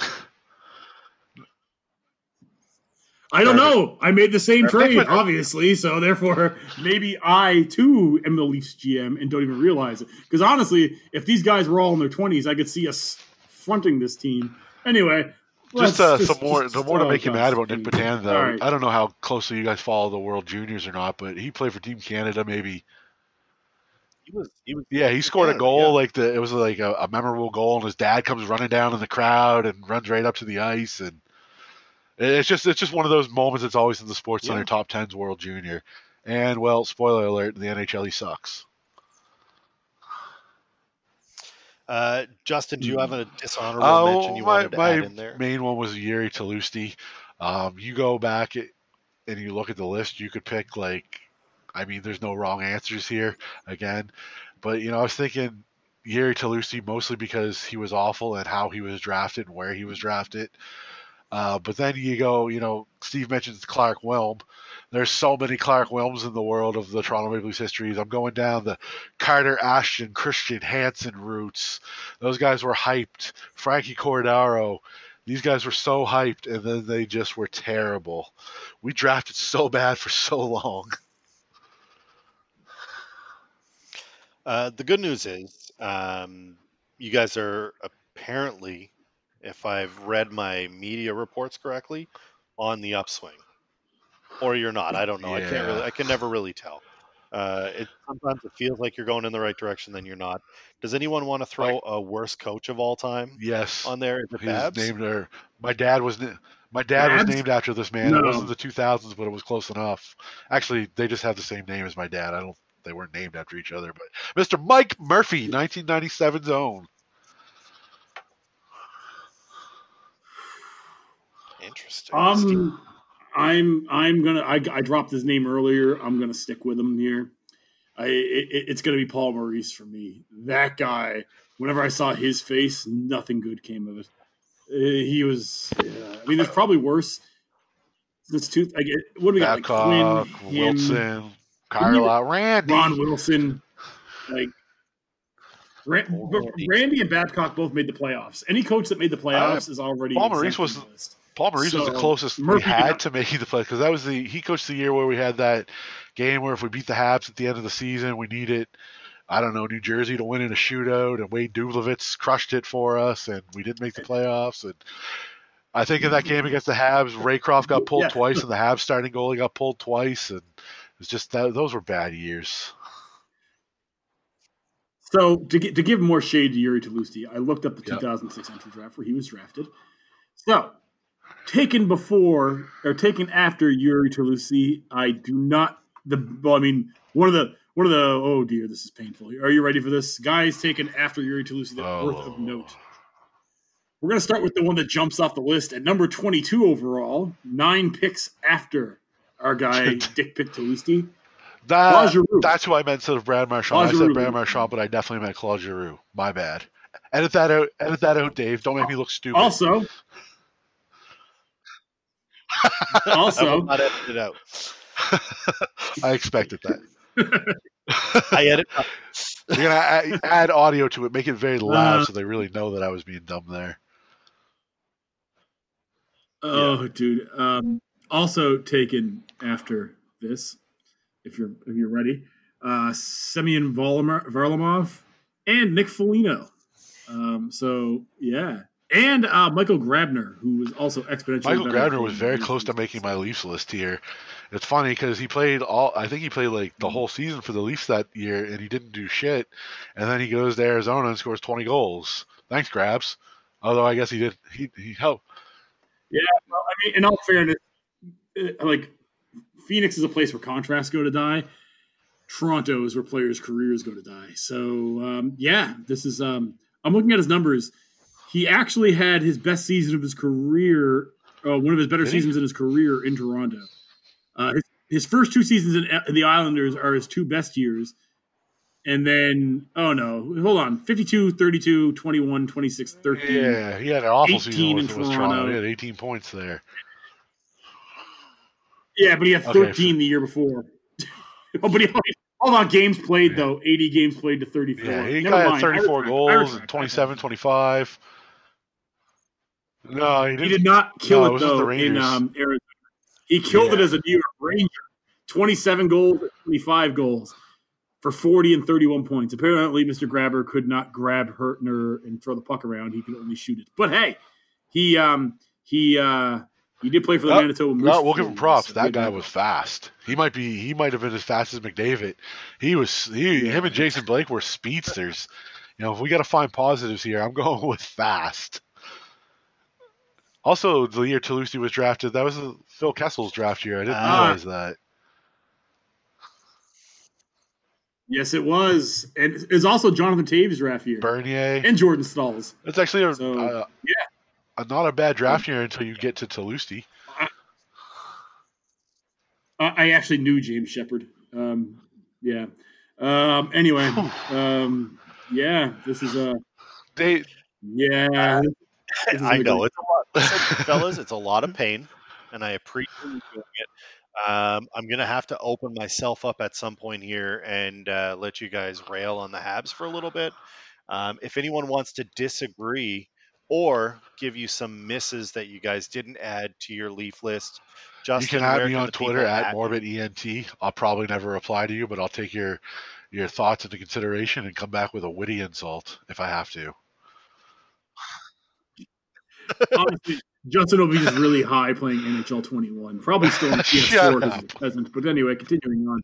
S2: I don't
S3: Garbage.
S2: know. I made the same
S3: Nick
S2: trade,
S3: Patan-
S2: obviously, so therefore maybe I too am the Leafs G M and don't even realize it. Because honestly, if these guys were all in their twenties, I could see us fronting this team. Anyway,
S3: Just,
S2: let's
S3: uh,
S2: just-
S3: some more,
S2: just-
S3: some more to
S2: oh,
S3: make you
S2: God,
S3: mad about Nick
S2: please.
S3: Patan, though.
S2: All right.
S3: I don't know how closely you guys follow the World Juniors or not, but he played for Team Canada, maybe.
S4: He was, he was
S3: Yeah, he scored a
S4: Canada,
S3: goal
S4: yeah.
S3: like the it was like a, a memorable goal, and his dad comes running down in the crowd and runs right up to the ice, and it's just it's just one of those moments that's always in the Sports Center
S4: Yeah.
S3: top tens World Junior. And well, spoiler alert: in the N H L, he sucks.
S4: Uh, Justin, do you have a dishonorable
S3: Oh,
S4: mention you
S3: my,
S4: wanted to
S3: my
S4: add in there?
S3: main one was Yuri Talusti. Um, you go back and you look at the list, you could pick like, I mean, there's no wrong answers here again, but you know, I was thinking Yuri Talusti mostly because he was awful and how he was drafted and where he was drafted. Uh, but then you go, you know, Steve mentions Clark Wilm. There's so many Clark Wilms in the world of the Toronto Maple Leafs histories. I'm going down the Carter Ashton, Christian Hansen routes. Those guys were hyped. Frankie Cordaro. These guys were so hyped, and then they just were terrible. We drafted so bad for so long.
S4: Uh, the good news is, um, you guys are apparently, if I've read my media reports correctly, on the upswing, or you're not. I don't know. I can't
S3: Yeah.
S4: really. I can never really tell. Uh, it sometimes it feels like you're going in the right direction, then you're not. Does anyone want to throw a worst coach of all time
S3: Yes.
S4: on there? Is it
S3: He's
S4: Babs?
S3: named her. My dad was na- my dad
S2: Babs?
S3: was named after this man.
S2: No.
S3: It wasn't the two thousands, but it was close enough. Actually, they just have the same name as my dad. I don't. They weren't named after each other, but Mister Mike Murphy, nineteen ninety-seven's own.
S4: Interesting.
S2: Um, I'm I'm gonna I, I dropped his name earlier. I'm gonna stick with him here. I it, it's gonna be Paul Maurice for me. That guy. Whenever I saw his face, nothing good came of it. Uh, He was. Uh, I mean, there's probably worse. This two. I get, what do we got? Like
S3: Babcock,
S2: Quinn, him,
S3: Wilson, Carla, Randy.
S2: Ron Wilson, like. Ran-
S4: Oh,
S2: but Randy and Babcock both made the playoffs. Any coach that made the playoffs is already
S3: Paul Maurice
S2: exempt
S3: was-
S2: from the list.
S3: Paul Maurice was the
S2: So,
S3: closest we
S2: Murphy did
S3: had
S2: not-
S3: to making the play because that was the he coached the year where we had that game where if we beat the Habs at the end of the season, we needed I don't know New Jersey to win in a shootout, and Wade Dublovitz crushed it for us, and we didn't make the playoffs. And I think in that game against the Habs, Raycroft got pulled
S2: Yeah.
S3: twice, and the Habs starting goalie got pulled twice, and it was just that those were bad years.
S2: So to get, to give more shade to Yuri Talusti, I looked up the
S3: Yep.
S2: two thousand six entry draft where he was drafted. So taken before or taken after Yuri Talusti, I do not the well, I mean one of the one of the oh dear, this is painful. Are you ready for this? Guys taken after Yuri Talusti that are worth of
S3: Oh.
S2: note. We're gonna start with the one that jumps off the list at number twenty-two overall, nine picks after our guy Dick Pitt Talusti.
S3: That,
S2: Claude Giroux.
S3: that's who I meant instead of Brad Marchand. I
S2: Claude
S3: said
S2: Giroux.
S3: Brad Marchand, but I definitely meant Claude Giroux. My bad. edit that out. Edit that out, Dave. Don't make me look stupid.
S2: Also,
S4: I will
S2: also,
S4: not edit it out.
S3: I expected that.
S4: I edit.
S3: You're gonna add, add audio to it, make it very loud,
S2: Uh,
S3: so they really know that I was being dumb there.
S2: oh, dude. Um, also taken after this, if you're if you're ready, uh, Semyon Varlamov Varlamov and Nick Foligno. Um, so yeah, and uh, Michael Grabner, who was also exponentially.
S3: Michael
S2: better
S3: Grabner
S2: than
S3: was very
S2: Leafs
S3: close to
S2: Leafs.
S3: making my Leafs list here. It's funny because he played all. I think he played like the whole season for the Leafs that year, and he didn't do shit. And then he goes to Arizona and scores twenty goals. Thanks, Grabs. Although I guess he did. He he helped.
S2: Yeah, well, I mean, in all fairness, uh, like Phoenix is a place where contracts go to die. Toronto is where players' careers go to die. So um, yeah, this is. Um, I'm looking at his numbers. He actually had his best season of his career, uh, one of his better
S3: Did he?
S2: seasons in his career in Toronto. Uh, his, his first two seasons in, in the Islanders are his two best years. And then, oh no, hold on, fifty-two, thirty-two, twenty-one, twenty-six, thirteen.
S3: Yeah, he had an awful season
S2: eighteen
S3: with,
S2: in
S3: with Toronto.
S2: Toronto.
S3: He had eighteen points there.
S2: Yeah, but he had
S3: Okay,
S2: thirteen the year before. oh, but he, hold on, games played, though. eighty games played to thirty-four.
S3: Yeah, he
S2: Never
S3: got
S2: mind.
S3: thirty-four
S2: I retract, I
S3: goals,
S2: retract,
S3: and
S2: I
S3: twenty-seven,
S2: retract.
S3: twenty-five. No, he
S2: He
S3: didn't.
S2: did not kill
S3: No, it
S2: it,
S3: was with the
S2: though, in
S3: Rangers.
S2: um, Arizona. He killed it
S3: Yeah.
S2: as a New York Ranger. twenty-seven goals, twenty-five goals for forty and thirty-one points. Apparently, Mister Grabber could not grab Hurtner and throw the puck around. He could only shoot it. But hey, he um, he uh, he did play for the
S3: No,
S2: Manitoba Moose.
S3: No, we'll
S2: for
S3: give
S2: four
S3: him props.
S2: years, so
S3: That
S2: good
S3: guy
S2: job.
S3: was fast. He might be. He might have been as fast as McDavid. He was. He,
S2: Yeah.
S3: Him and Jason Blake were speedsters. You know, if we got to find positives here, I'm going with fast. Also, the year Toulouse was drafted, that was Phil Kessel's draft year. I didn't
S4: Ah.
S3: realize that.
S2: Yes, it was. And it's also Jonathan Taves' draft year.
S3: Bernier.
S2: And Jordan Stall's.
S3: It's actually a,
S2: So,
S3: uh,
S2: yeah.
S3: a not a bad draft year until you get to Toulouse.
S2: I, I actually knew James Shepard. Um, yeah. Um, anyway, um, yeah, this is a
S3: They
S2: yeah. This is
S4: I
S2: gonna
S4: know
S2: go-
S4: it's a lot, listen, fellas. It's a lot of pain, and I appreciate you doing it. Um, I'm gonna have to open myself up at some point here and uh, let you guys rail on the Habs for a little bit. Um, if anyone wants to disagree or give you some misses that you guys didn't add to your Leaf list, Justin,
S3: you can add
S4: where
S3: me
S4: can
S3: on
S4: the
S3: Twitter
S4: people
S3: at
S4: at you?
S3: Morbid E N T. I'll probably never reply to you, but I'll take your your thoughts into consideration and come back with a witty insult if I have to.
S2: honestly, Justin will be just really high playing N H L twenty-one. Probably still on P S
S3: Shut
S2: four
S3: up.
S2: because of the peasant. But anyway, continuing on.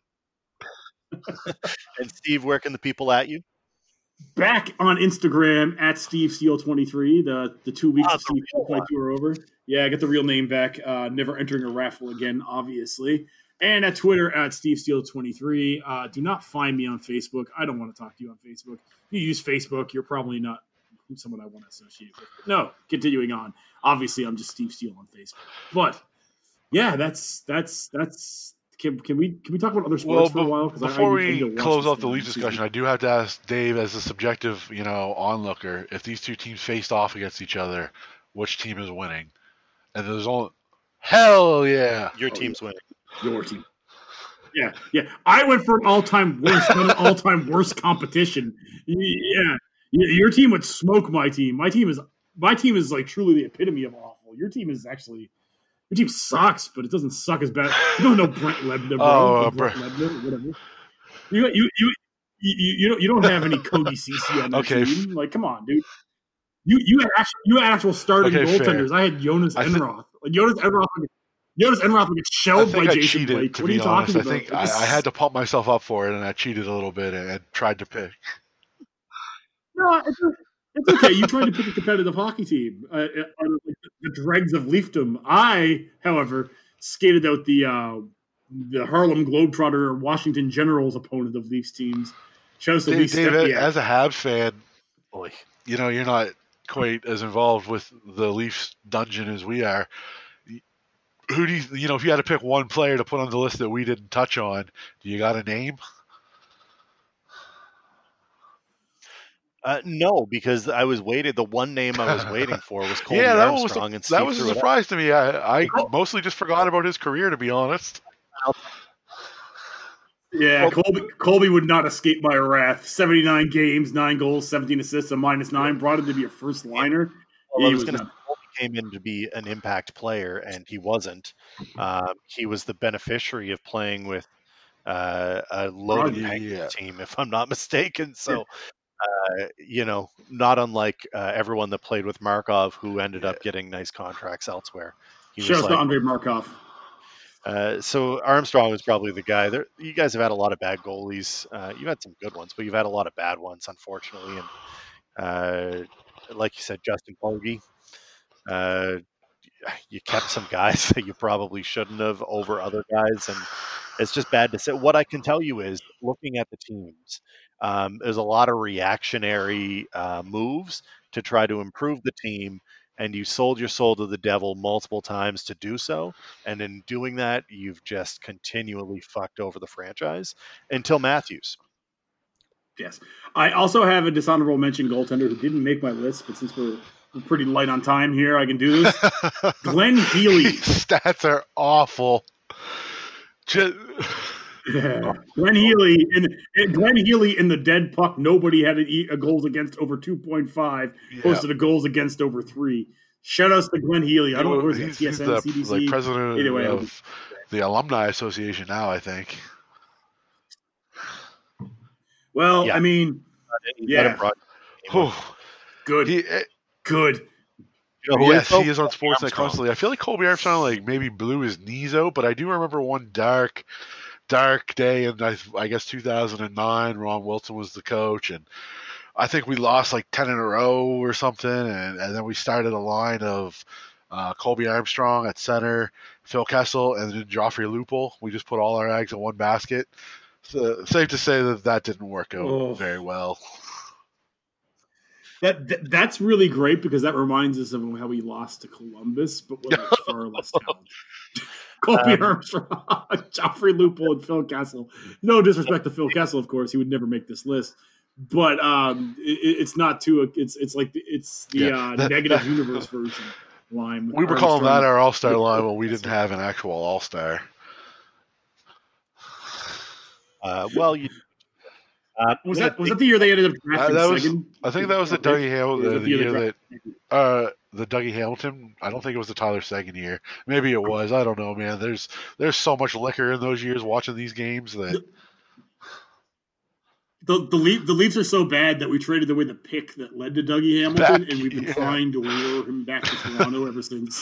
S4: And Steve, where can the people at you?
S2: Back on Instagram at Steve Steele twenty-three. The the two weeks
S4: Ah,
S2: of
S4: the
S2: Steve
S4: real
S2: Steele twenty-two are over. Yeah, I got the real name back. Uh, never entering a raffle again, obviously. And at Twitter at Steve Steele twenty-three. Uh, do not find me on Facebook. I don't want to talk to you on Facebook. If you use Facebook, you're probably not someone I want to associate with. No, continuing on. Obviously, I'm just Steve Steele on Facebook. But yeah, that's that's that's. Can, can we can we talk about other
S3: Well,
S2: sports for a
S3: be-
S2: while? 'Cause I- I
S3: before
S2: need- I need to
S3: we
S2: watch
S3: close
S2: this
S3: off the
S2: thing
S3: Leafs
S2: this
S3: discussion,
S2: season.
S3: I do have to ask Dave, as a subjective, you know, onlooker, if these two teams faced off against each other, which team is winning? And there's only hell yeah.
S4: Your
S2: Oh,
S4: team's winning.
S2: Your team. Yeah, yeah. I went for an all-time worst, not an all-time worst competition. Y- Yeah, Y- your team would smoke my team. My team is my team is like truly the epitome of awful. Your team is actually your team sucks, but it doesn't suck as bad. You don't know Brent Lebner, bro.
S3: Oh,
S2: Or
S3: uh,
S2: Brent Lebner, whatever. You you you you you, you don't you don't have any Cody Cece on that
S3: Okay,
S2: team. Like, come on, dude. You you had actual you had actual starting
S3: Okay,
S2: goaltenders. I had Jonas
S3: I thi-
S2: Enroth. Like Jonas Enroth. Jonas Enroth would get
S3: I
S2: shelled by
S3: think I
S2: Jason
S3: cheated,
S2: Blake.
S3: to
S2: What are
S3: be
S2: you talking
S3: honest. I
S2: about?
S3: think
S2: Like,
S3: I,
S2: this-
S3: I had to pump myself up for it, and I cheated a little bit and, and tried to pick.
S2: No, it's, it's okay. You tried to pick a competitive hockey team uh, uh, out of like, the dregs of Leafdom. I, however, skated out the uh, the Harlem Globetrotter Washington Generals opponent of Leafs teams. Chose to
S3: Dave,
S2: Lee
S3: Dave,
S2: Stepniak.
S3: as a Habs fan,
S4: Boy.
S3: you know, you're not quite as involved with the Leafs dungeon as we are. Who do you, you know, if you had to pick one player to put on the list that we didn't touch on, do you got a name?
S4: Uh, no, because I was waiting. The one name I was waiting for was Colby
S3: yeah, that was a,
S4: Armstrong, and
S3: that
S4: Steve
S3: was a
S4: threw it
S3: surprise to me. I, I
S2: Oh.
S3: mostly just forgot about his career, to be honest.
S2: Yeah,
S4: Well-
S2: Colby Colby would not escape my wrath. seventy-nine games, nine goals, seventeen assists, a minus nine. Brought him to be a first liner.
S4: Well, I
S2: He
S4: was
S2: was
S4: going to
S2: not.
S4: say Colby came in to be an impact player, and he wasn't. Um, he was the beneficiary of playing with uh, a loaded
S2: Broadly,
S4: Penguins
S3: yeah.
S4: team, if I'm not mistaken. So, uh, you know, not unlike uh, everyone that played with Markov, who ended up getting nice contracts elsewhere. He
S2: Shout
S4: was
S2: out to
S4: like,
S2: Andrei Markov.
S4: uh, so Armstrong was probably the guy. There, you guys have had a lot of bad goalies. Uh, you've had some good ones, but you've had a lot of bad ones, unfortunately. And uh, like you said, Justin Pogge, uh, you kept some guys that you probably shouldn't have over other guys, and it's just bad to say. What I can tell you is, looking at the teams, um, there's a lot of reactionary uh, moves to try to improve the team, and you sold your soul to the devil multiple times to do so. And in doing that, you've just continually fucked over the franchise until Matthews.
S2: Yes. I also have a dishonorable mention goaltender who didn't make my list, but since we're, we're pretty light on time here, I can do this. Glenn Healy.
S3: His stats are awful. Just,
S2: Yeah. Glenn Healy in in Glenn Healy in the dead puck. Nobody had a, a goals against over two point five.
S3: Yeah.
S2: Posted a goals against over three. Shout outs to Glenn Healy. I don't know who is
S3: he's,
S2: T S
S3: he's
S2: N,
S3: the
S2: C D C.
S3: like president
S2: Either way, I'll
S3: of the Alumni Association now, I think.
S2: Well,
S4: Yeah.
S2: I mean,
S4: You got him
S2: yeah,
S4: brought-
S3: Whew.
S2: good,
S3: He, eh,
S2: good.
S4: You know who
S3: yes,
S4: though?
S3: he is on Sportsnet
S4: Armstrong.
S3: constantly. I feel like Colby Armstrong like maybe blew his knees out, but I do remember one dark, dark day in I, I guess two thousand nine. Ron Wilson was the coach, and I think we lost like ten in a row or something, and, and then we started a line of uh, Colby Armstrong at center, Phil Kessel, and then Joffrey Lupul. We just put all our eggs in one basket. So, safe to say that that didn't work out
S2: Oh.
S3: very well.
S2: That, that that's really great because that reminds us of how we lost to Columbus, but with like far less talent. Colby
S4: Um,
S2: Armstrong, Joffrey Lupul, and Phil Kessel. No disrespect to Phil Kessel, of course, he would never make this list. But um, it, it's not too. It's it's like the, it's the
S3: Yeah,
S2: uh,
S3: that-
S2: negative
S3: that-
S2: universe version line. with
S3: We were calling
S2: Armstrong.
S3: that our all-star line when we didn't have an actual all-star.
S4: Uh, well, you. Uh,
S2: Was that was that the year they ended up drafting
S3: that was-
S2: Seguin?
S3: I think that was the
S2: Okay.
S3: Dougie Hamilton,
S2: Was
S3: the,
S2: it the year
S3: year
S2: they
S3: that uh, the Dougie Hamilton. I don't think it was the Tyler Seguin year. Maybe it was. I don't know, man. There's there's so much liquor in those years watching these games that
S2: The the, Le- the Leafs are so bad that we traded away the pick that led to Dougie Hamilton,
S3: Back,
S2: and we've been
S3: yeah.
S2: trying to lure him back to Toronto ever since.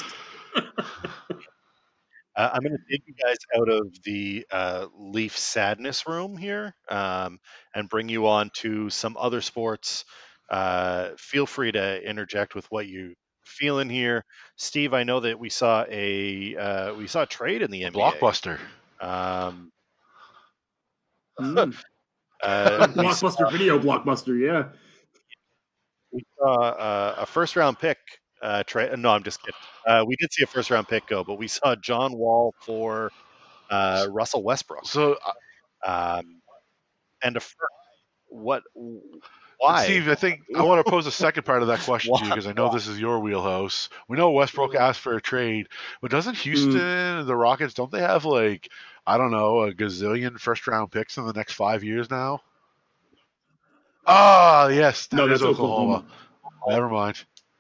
S4: Uh, I'm going to take you guys out of the uh, Leaf sadness room here um, and bring you on to some other sports. Uh, feel free to interject with what you feel in here, Steve. I know that we saw a uh, we saw a trade in the N B A.
S3: blockbuster.
S4: Um,
S2: Mm.
S4: uh, we, saw,
S2: Blockbuster video, blockbuster, yeah.
S4: we saw uh, a first round pick uh, trade. No, I'm just kidding. Uh, we did see a first round pick go, but we saw John Wall for uh, Russell Westbrook.
S3: So,
S4: Um, and a first. What? Why?
S3: Steve, I think I want to pose a second part of that question to you
S4: Why?
S3: because I know this is your wheelhouse. We know Westbrook asked for a trade, but doesn't Houston, the Rockets, don't they have like I don't know a gazillion first round picks in the next five years now? Ah, yes, that
S2: No,
S3: is
S2: that's
S3: Oklahoma.
S2: Oklahoma.
S3: Never mind.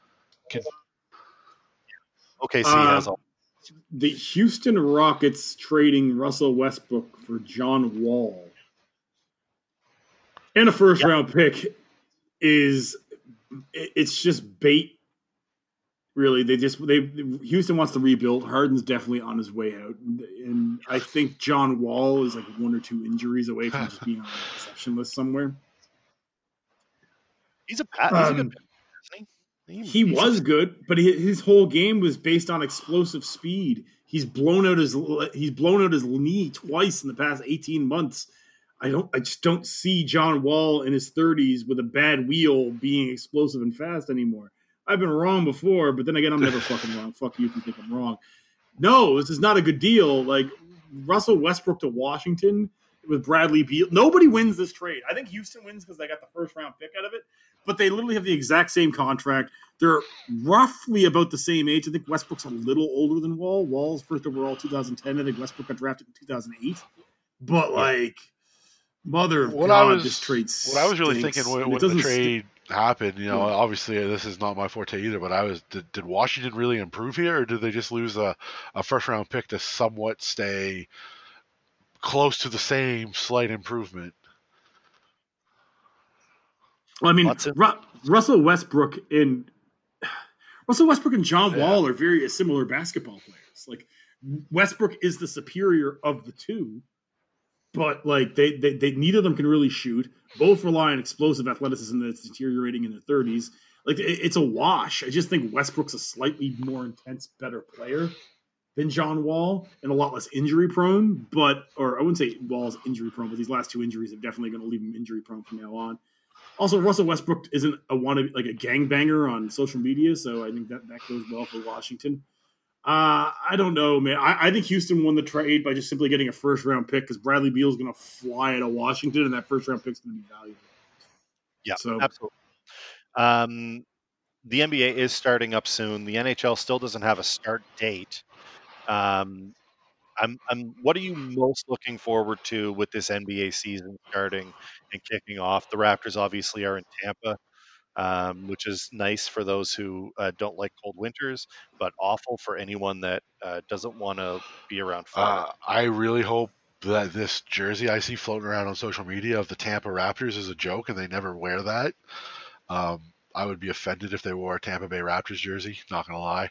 S4: O K C
S2: Uh,
S4: has all.
S2: The Houston Rockets trading Russell Westbrook for John Wall and a first
S4: Yep.
S2: round pick is it- it's just bait. Really, they just they Houston wants to rebuild. Harden's definitely on his way out, and I think John Wall is like one or two injuries away from just being on the exception list somewhere.
S4: He's a pa- he's a
S2: Um,
S4: good player, isn't he?
S2: He
S4: he's
S2: was
S4: a-
S2: good, but hi- his whole game was based on explosive speed. He's blown out his he's blown out his knee twice in the past eighteen months. I don't I just don't see John Wall in his thirties with a bad wheel being explosive and fast anymore. I've been wrong before, but then again, I'm never fucking wrong. Fuck you if you think I'm wrong. No, this is not a good deal. Like Russell Westbrook to Washington with Bradley Beal. Nobody wins this trade. I think Houston wins because they got the first round pick out of it, but they literally have the exact same contract. They're roughly about the same age. I think Westbrook's a little older than Wall. Wall's first overall two thousand ten. I think Westbrook got drafted in two thousand eight. But like, mother of
S3: what
S2: God,
S3: I was,
S2: this trade
S3: What I was really
S2: stinks.
S3: thinking when,
S2: And it
S3: when the
S2: doesn't
S3: trade
S2: st-
S3: happened, you know,
S2: Yeah.
S3: obviously this is not my forte either, but I was, did, did Washington really improve here, or did they just lose a, a first round pick to somewhat stay close to the same slight improvement?
S2: Well, I mean,
S4: Watson.
S2: Ru- Russell Westbrook and Russell Westbrook and John
S3: Yeah.
S2: Wall are very similar basketball players. Like Westbrook is the superior of the two, but like they, they, they neither of them can really shoot. Both rely on explosive athleticism that's deteriorating in their thirties. Like it, it's a wash. I just think Westbrook's a slightly more intense, better player than John Wall and a lot less injury prone. But or I wouldn't say Wall's injury prone, but these last two injuries are definitely going to leave him injury prone from now on. Also, Russell Westbrook isn't a wannabe, like a gangbanger on social media, so I think that, that goes well for Washington. Uh, I don't know, man. I, I think Houston won the trade by just simply getting a first round pick because Bradley Beal is going to fly out of Washington, and that first round pick is going to be valuable.
S4: Yeah,
S2: So-
S4: absolutely. Um, the N B A is starting up soon. The N H L still doesn't have a start date. Um, I'm, I'm. What are you most looking forward to with this N B A season starting and kicking off? The Raptors obviously are in Tampa, um, which is nice for those who uh, don't like cold winters, but awful for anyone that uh, doesn't want to be around fire.
S3: Uh, I really hope that this jersey I see floating around on social media of the Tampa Raptors is a joke and they never wear that. Um, I would be offended if they wore a Tampa Bay Raptors jersey, not going to lie.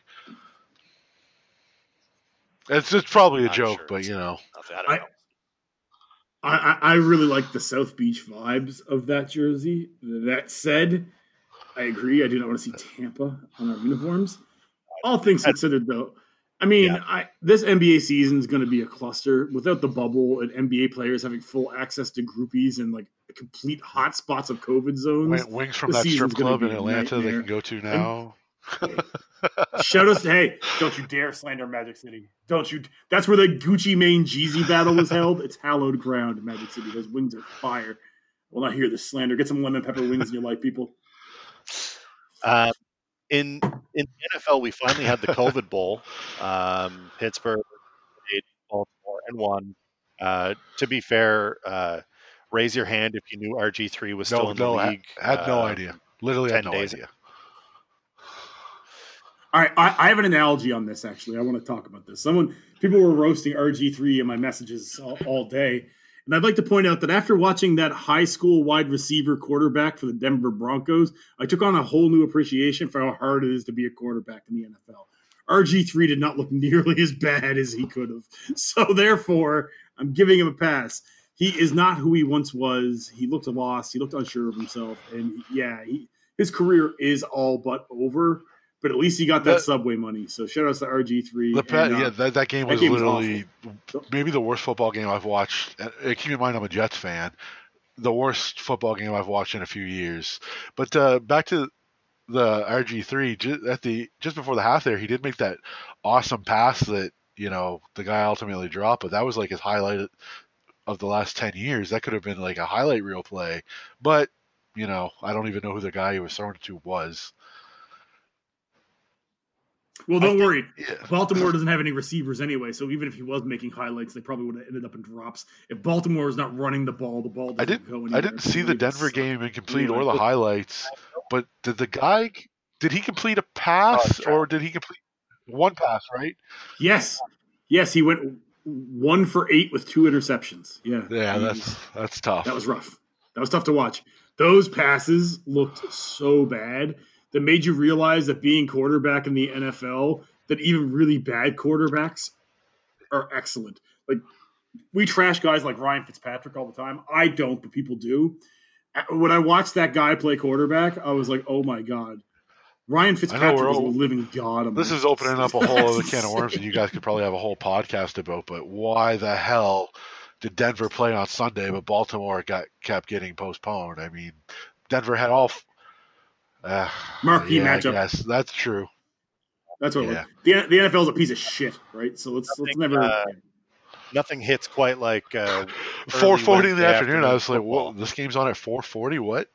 S3: It's just probably a
S4: I'm
S3: joke,
S4: sure
S3: but
S4: it's
S3: you know.
S4: nothing. I don't
S2: I-
S4: know.
S2: I, I, I really like the South Beach vibes of that jersey. That said, I agree. I do not want to see Tampa on our uniforms. All things considered, though, I mean,
S4: Yeah.
S2: I, this N B A season is going to be a cluster without the bubble and N B A players having full access to groupies and like complete hotspots of COVID zones.
S3: Wing- Wings from
S2: the
S3: that strip
S2: season's gonna
S3: club
S2: be
S3: in
S2: a
S3: Atlanta they
S2: nightmare.
S3: can go to now.
S2: Shout us to, hey, don't you dare slander Magic City. Don't you. That's where the Gucci Mane Jeezy battle was held. It's hallowed ground, Magic City. Those wings are fire. Will not hear this slander. Get some lemon pepper wings in your life, people.
S4: Uh, in in the N F L, we finally had the COVID Bowl. Um, Pittsburgh played Baltimore and won. Uh, to be fair, uh, raise your hand if you knew R G three was still
S3: No,
S4: in
S3: no,
S4: the
S3: ha-
S4: league.
S3: had no
S4: um,
S3: idea. Literally had
S4: ten
S3: no
S4: days
S3: idea.
S2: All right, I, I have an analogy on this, actually. I want to talk about this. Someone, people were roasting R G three in my messages all, all day. And I'd like to point out that after watching that high school wide receiver quarterback for the Denver Broncos, I took on a whole new appreciation for how hard it is to be a quarterback in the N F L. R G three did not look nearly as bad as he could have. So therefore, I'm giving him a pass. He is not who he once was. He looked lost. He looked unsure of himself. And yeah, he, his career is all but over. But at least he got that
S3: That-
S2: Subway money. So shout out to R G three.
S3: The pa-
S2: and, uh,
S3: yeah, that, that game
S2: that
S3: was
S2: game was
S3: literally
S2: awful.
S3: maybe the worst football game I've watched. Uh, keep in mind, I'm a Jets fan. The worst football game I've watched in a few years. But uh, back to the R G three, ju- at the just before the half there, he did make that awesome pass that you know the guy ultimately dropped. But that was like his highlight of the last ten years. That could have been like a highlight reel play. But you know, I don't even know who the guy he was throwing it to was.
S2: Well, don't
S3: I think-
S2: worry.
S3: Yeah.
S2: Baltimore doesn't have any receivers anyway, so even if he was making highlights, they probably would have ended up in drops. If Baltimore is not running the ball, the ball doesn't
S3: I didn't.
S2: go anywhere.
S3: I didn't see the
S2: It
S3: Denver
S2: sucks.
S3: game incomplete
S2: Anyway.
S3: or the highlights. But did the guy? Did he complete a pass
S4: Oh,
S3: or did he complete one pass? Right?
S2: Yes. Yes, he went one for eight with two interceptions. Yeah.
S3: Yeah,
S2: He-
S3: that's that's tough.
S2: That was rough. That was tough to watch. Those passes looked so bad that made you realize that being quarterback in the N F L, that even really bad quarterbacks are excellent. Like, we trash guys like Ryan Fitzpatrick all the time. I don't, but people do. When I watched that guy play quarterback, I was like, oh my God. Ryan Fitzpatrick
S3: we're
S2: is a
S3: all-
S2: living god.
S3: This is opening up a whole other can of worms, and you guys could probably have a whole podcast about. But why the hell did Denver play on Sunday, but Baltimore got kept getting postponed? I mean, Denver had all. f- Uh,
S2: Marquee
S3: yeah,
S2: matchup.
S3: I guess that's true.
S2: That's what
S3: Yeah.
S2: the, the N F L is a piece of shit, right? So let's let's
S4: think,
S2: never.
S4: uh, nothing hits quite like uh,
S3: four forty in the
S4: Wednesday
S3: afternoon. I was like,
S4: football.
S3: "Whoa, this game's on at four forty? What?"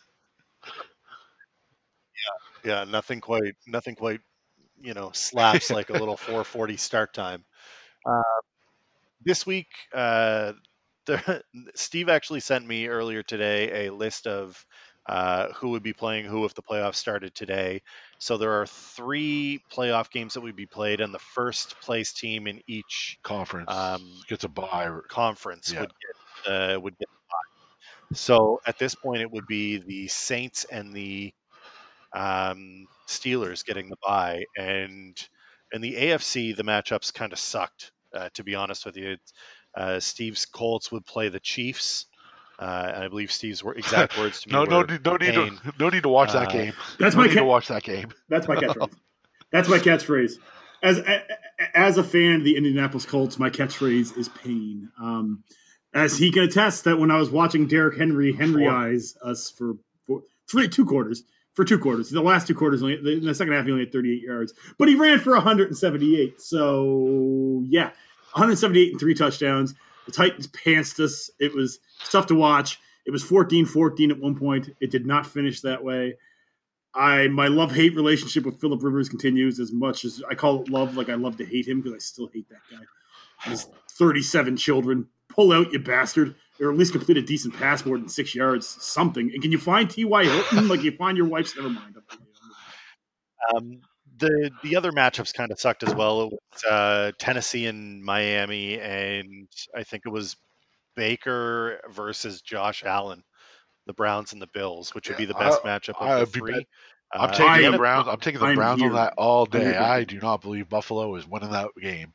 S4: Yeah, yeah, nothing quite, nothing quite, you know, slaps like a little four forty start time. Uh, this week, uh, the, Steve actually sent me earlier today a list of uh, who would be playing who if the playoffs started today. So there are three playoff games that would be played, and the first place team in each
S3: Conference
S4: um,
S3: gets a bye.
S4: conference
S3: Yeah.
S4: would get uh, would get a bye. So at this point, it would be the Saints and the um, Steelers getting the bye, and in the A F C, the matchups kind of sucked. Uh, to be honest with you, uh, Steve's Colts would play the Chiefs. Uh, and I believe Steve's wor- exact words to me
S3: no,
S4: were,
S3: no, need- no need
S4: pain.
S3: to, no need to watch that
S4: Uh,
S3: game.
S2: That's
S3: no
S2: my
S3: need to
S2: ca-
S3: watch that game.
S2: That's my catchphrase. That's my catchphrase. As a- as a fan of the Indianapolis Colts, my catchphrase is pain. Um, as he can attest that when I was watching Derrick Henry, Henry
S3: Four.
S2: eyes us for, for three, two quarters, for two quarters. The last two quarters, only, in the second half, he only had thirty-eight yards, but he ran for one hundred seventy-eight. So yeah, one hundred seventy-eight and three touchdowns. The Titans pantsed us. It was tough to watch. It was fourteen fourteen at one point. It did not finish that way. I my love-hate relationship with Phillip Rivers continues as much as I call it love, like I love to hate him because I still hate that guy. His thirty-seven children. Pull out, you bastard. Or at least complete a decent pass more than six yards, something. And can you find T Y. Hilton? Like you find your wife's, never mind.
S4: Um, the the other matchups kind of sucked as well. It was uh, Tennessee and Miami, and I think it was Baker versus Josh Allen, the Browns and the Bills, which would be the best
S3: I-
S4: matchup of
S3: I
S4: the
S3: would be
S4: three.
S3: bet-
S4: Uh,
S3: I'm taking
S2: I
S3: the
S2: am-
S3: Browns. I'm taking the
S2: I'm
S3: Browns
S2: here.
S3: on that all
S2: I'm here
S3: day.
S2: for
S3: I
S2: it.
S3: do not believe Buffalo is winning that game.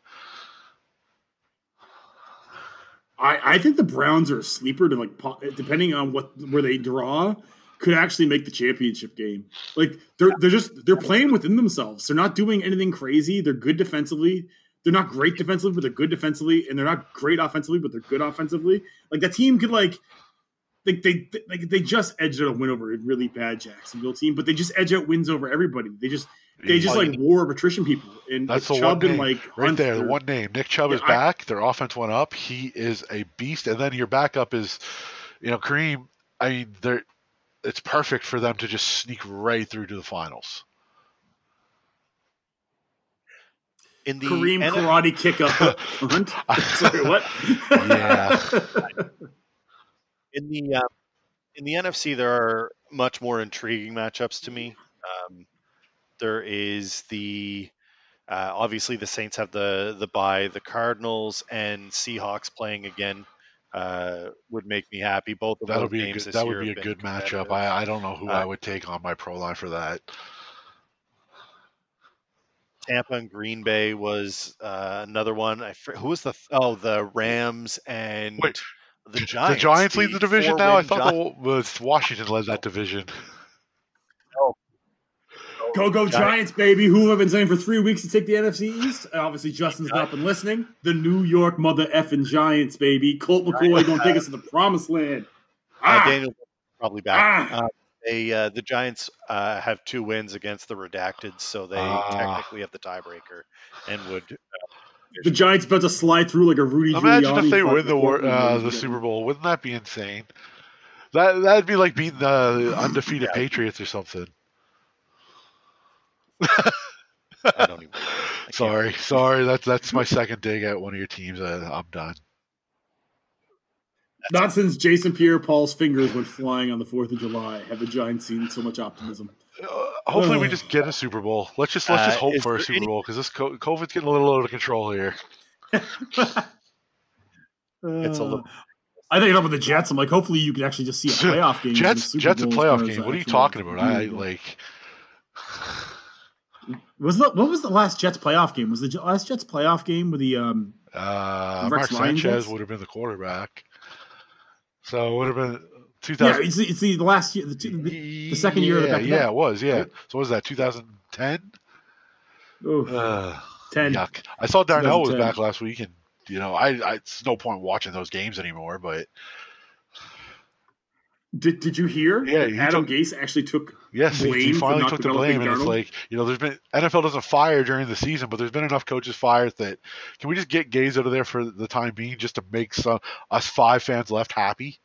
S2: I, I think the Browns are a sleeper to like, po- depending on what where they draw, could actually make the championship game. Like they're they're just they're playing within themselves. They're not doing anything crazy. They're good defensively. They're not great defensively, but they're good defensively, and they're not great offensively, but they're good offensively. Like that team could like. Like they, they like they just edged out a win over a really bad Jacksonville team, but they just edge out wins over everybody. They just they just like war of attrition people. And
S3: That's
S2: with
S3: the one
S2: Chubb and
S3: name.
S2: like
S3: Right
S2: Hunt,
S3: there, the
S2: they're-
S3: one name. Nick Chubb
S2: Yeah,
S3: is
S2: I-
S3: back. Their offense went up. He is a beast. And then your backup is, you know, Kareem. I mean, they're it's perfect for them to just sneak right through to the finals.
S4: in the
S2: Kareem
S4: N F-
S2: karate kick up Hunt. Sorry, what?
S3: Yeah.
S4: in the uh, in the N F C, there are much more intriguing matchups to me. Um, there is the uh, obviously the Saints have the the bye. The Cardinals and Seahawks playing again uh, would make me happy. Both of
S3: That'll
S4: those
S3: be a
S4: games
S3: good.
S4: this
S3: That
S4: year
S3: would be a
S4: have been
S3: good matchup.
S4: competitive.
S3: I, I don't know who
S4: Uh,
S3: I would take on my pro line for that.
S4: Tampa and Green Bay was uh, another one. I fr- who was the th- oh the Rams and
S3: Wait,
S4: the Giants.
S3: the Giants lead the division now. I
S4: four-win
S3: thought
S4: Gi-
S3: the, was Washington led that division.
S2: Go go Giants, baby! Who have been saying for three weeks to take the N F C East? And obviously, Justin's not been listening. The New York mother effing Giants, baby! Colt McCoy gonna take us to the promised land.
S4: Uh,
S2: Ah,
S4: Daniel probably back.
S2: ah.
S4: Uh, they uh, the Giants uh, have two wins against the Redacted, so they
S3: Ah.
S4: technically have the tiebreaker and would.
S2: The Giants about to slide through like a Rudy
S3: Imagine
S2: Giuliani
S3: if they
S2: fight
S3: win the
S2: before
S3: war,
S2: it
S3: uh,
S2: wins
S3: the
S2: again.
S3: Super Bowl. Wouldn't that be insane? That that'd be like beating the undefeated Patriots or something.
S4: I don't even. I can't-
S3: Sorry, sorry. That's that's my second dig at one of your teams. Uh, I'm done.
S2: Not since Jason Pierre-Paul's fingers went flying on the fourth of July have the Giants seen so much optimism.
S3: Uh, hopefully, we
S2: Ugh.
S3: just get a Super Bowl. Let's just let's just
S4: Uh,
S3: hope
S4: is
S3: for a
S4: there
S3: Super
S4: any-
S3: Bowl because this co- COVID's getting a little out of control here.
S4: It's a
S2: Uh,
S4: little.
S2: I think about the Jets. I'm like, hopefully you can actually just see a playoff game.
S3: Jets,
S2: than a
S3: Jets, a
S2: Super Bowl
S3: playoff
S2: as
S3: game.
S2: far
S3: What are
S2: as
S3: you talking
S2: actually-
S3: about? I like.
S2: Was the, what was the last Jets playoff game? Was the J- last Jets playoff game with the um?
S3: Uh,
S2: Rex
S3: Mark
S2: Ryan
S3: Sanchez
S2: Jets?
S3: would have been the quarterback, so it would have been two
S2: Yeah,
S3: thousand.
S2: it's the, it's the last year, the, two- the, the second year of the
S3: Yeah,
S2: back-to-back.
S3: yeah, it was. Yeah.
S2: Right?
S3: So what was that? two thousand ten.
S2: Oof,
S3: Uh,
S2: ten.
S3: yuck. I saw Darnell was
S2: twenty ten.
S3: back last week, and you know, I, I it's no point watching those games anymore. But
S2: Did Did you hear?
S3: Yeah,
S2: that
S3: he
S2: Adam
S3: took-
S2: Gase actually took
S3: Yes, he,
S2: blame
S3: he
S2: for
S3: finally
S2: not
S3: took the
S2: developing
S3: blame, and it's
S2: Darnold?
S3: like, you know, there's been N F L doesn't fire during the season, but there's been enough coaches fired that can we just get Gaze out of there for the time being, just to make some us five fans left happy?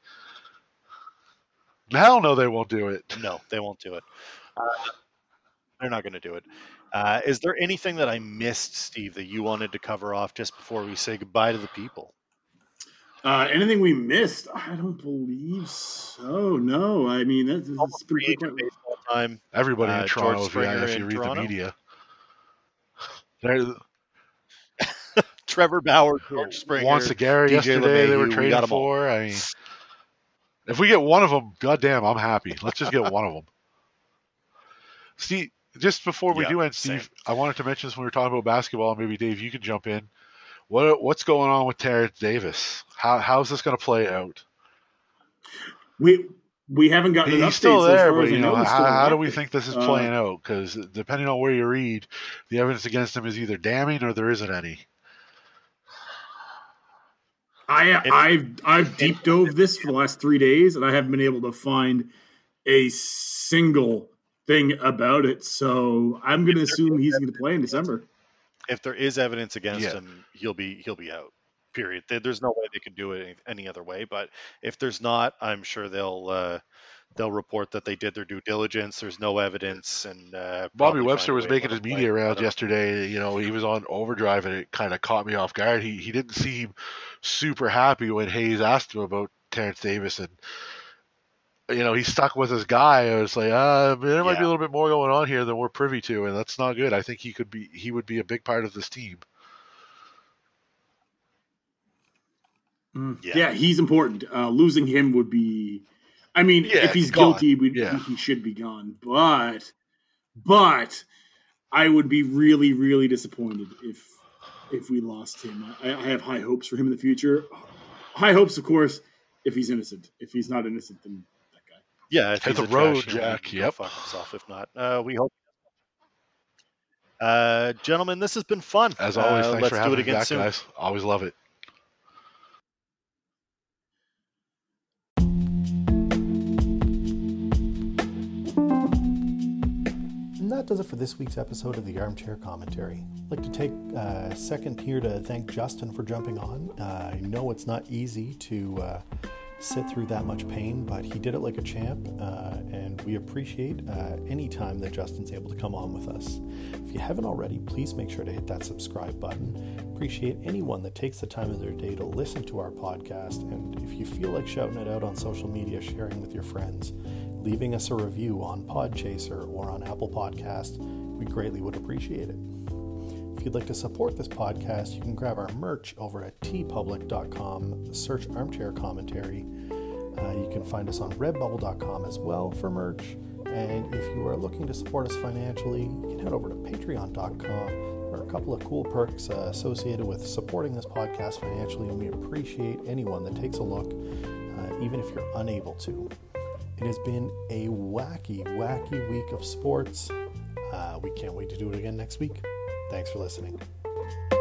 S3: Hell no, they won't do it.
S4: No, they won't do it. Uh, they're not going to do it. Uh, is there anything that I missed, Steve, that you wanted to cover off just before we say goodbye to the people?
S2: Uh, anything we missed? I don't believe so. No, I mean that's, that's
S4: Almost
S2: been
S4: free
S2: quite.
S4: agent baseball time.
S3: Everybody
S4: Uh,
S3: in Toronto,
S4: George
S3: if you,
S4: Springer
S3: if you
S4: in
S3: read
S4: Toronto?
S3: the media. They're-
S4: Trevor Bauer, George Springer,
S3: Once a Gary
S4: D J
S3: yesterday, they were
S4: LeMahieu, we
S3: trading
S4: got 'em all.
S3: for. I mean, if we get one of them, goddamn, I'm happy. Let's just get one of them. See, just before we
S4: Yeah,
S3: do end,
S4: same.
S3: Steve, I wanted to mention this when we were talking about basketball. Maybe Dave, you could jump in. What what's going on with Terrence Davis? How how's this going to play out?
S2: We we haven't gotten an
S3: He's
S2: update.
S3: still
S2: so as
S3: there,
S2: far
S3: but
S2: as I
S3: you know,
S2: know, he's
S3: how,
S2: still
S3: how do we
S2: active.
S3: think this is
S2: Uh,
S3: playing out? Because depending on where you read, the evidence against him is either damning or there isn't any.
S2: I
S4: If-
S2: I've I've deep dove this for the last three days, and I haven't been able to find a single thing about it. So I'm going to assume he's going to play in December.
S4: If there is evidence against
S3: Yeah.
S4: him, he'll be he'll be out. Period. There- There's no way they can do it any, any other way. But if there's not, I'm sure they'll uh, they'll report that they did their due diligence. There's no evidence, and uh,
S3: Bobby
S4: probably
S3: Webster
S4: find a
S3: was
S4: way to
S3: making
S4: let
S3: his
S4: him play.
S3: media rounds
S4: Whatever.
S3: yesterday. You know, he was on overdrive, and it kind of caught me off guard. He he didn't seem super happy when Hayes asked him about Terrence Davis, and you know, he stuck with his guy. I was like, uh, there might be
S4: Yeah.
S3: a little bit more going on here than we're privy to, and that's not good. I think he could be he would be a big part of this team.
S2: Yeah.
S4: Yeah.
S2: he's important. Uh, losing him would be, I mean,
S3: Yeah,
S2: if he's
S3: he's gone.
S2: guilty, we'd,
S3: Yeah.
S2: he should be gone. But, but I would be really, really disappointed if if we lost him. I, I have high hopes for him in the future. High hopes, of course, if he's innocent. If he's not innocent, then that guy.
S4: Yeah, if
S3: Hit
S4: he's
S3: the
S4: a
S3: road,
S4: trash human,
S3: Jack.
S4: go
S3: Yep.
S4: fuck himself. If not, uh, we hope. Uh, gentlemen, this has been fun.
S3: As always,
S4: Uh,
S3: thanks
S4: let's
S3: for
S4: do
S3: having
S4: it
S3: me
S4: again
S3: back,
S4: soon.
S3: guys. Always love it.
S1: And that does it for this week's episode of the Armchair Commentary. I'd like to take a second here to thank Justin for jumping on. Uh, I know it's not easy to uh, sit through that much pain, but he did it like a champ, uh, and we appreciate uh, any time that Justin's able to come on with us. If you haven't already, please make sure to hit that subscribe button. Appreciate anyone that takes the time of their day to listen to our podcast, and if you feel like shouting it out on social media, sharing with your friends, leaving us a review on Podchaser or on Apple Podcast, we greatly would appreciate it. If you'd like to support this podcast, you can grab our merch over at t public dot com, search Armchair Commentary. Uh, you can find us on redbubble dot com as well for merch. And if you are looking to support us financially, you can head over to patreon dot com. There are a couple of cool perks uh, associated with supporting this podcast financially, and we appreciate anyone that takes a look, uh, even if you're unable to. It has been a wacky, wacky week of sports. Uh, we can't wait to do it again next week. Thanks for listening.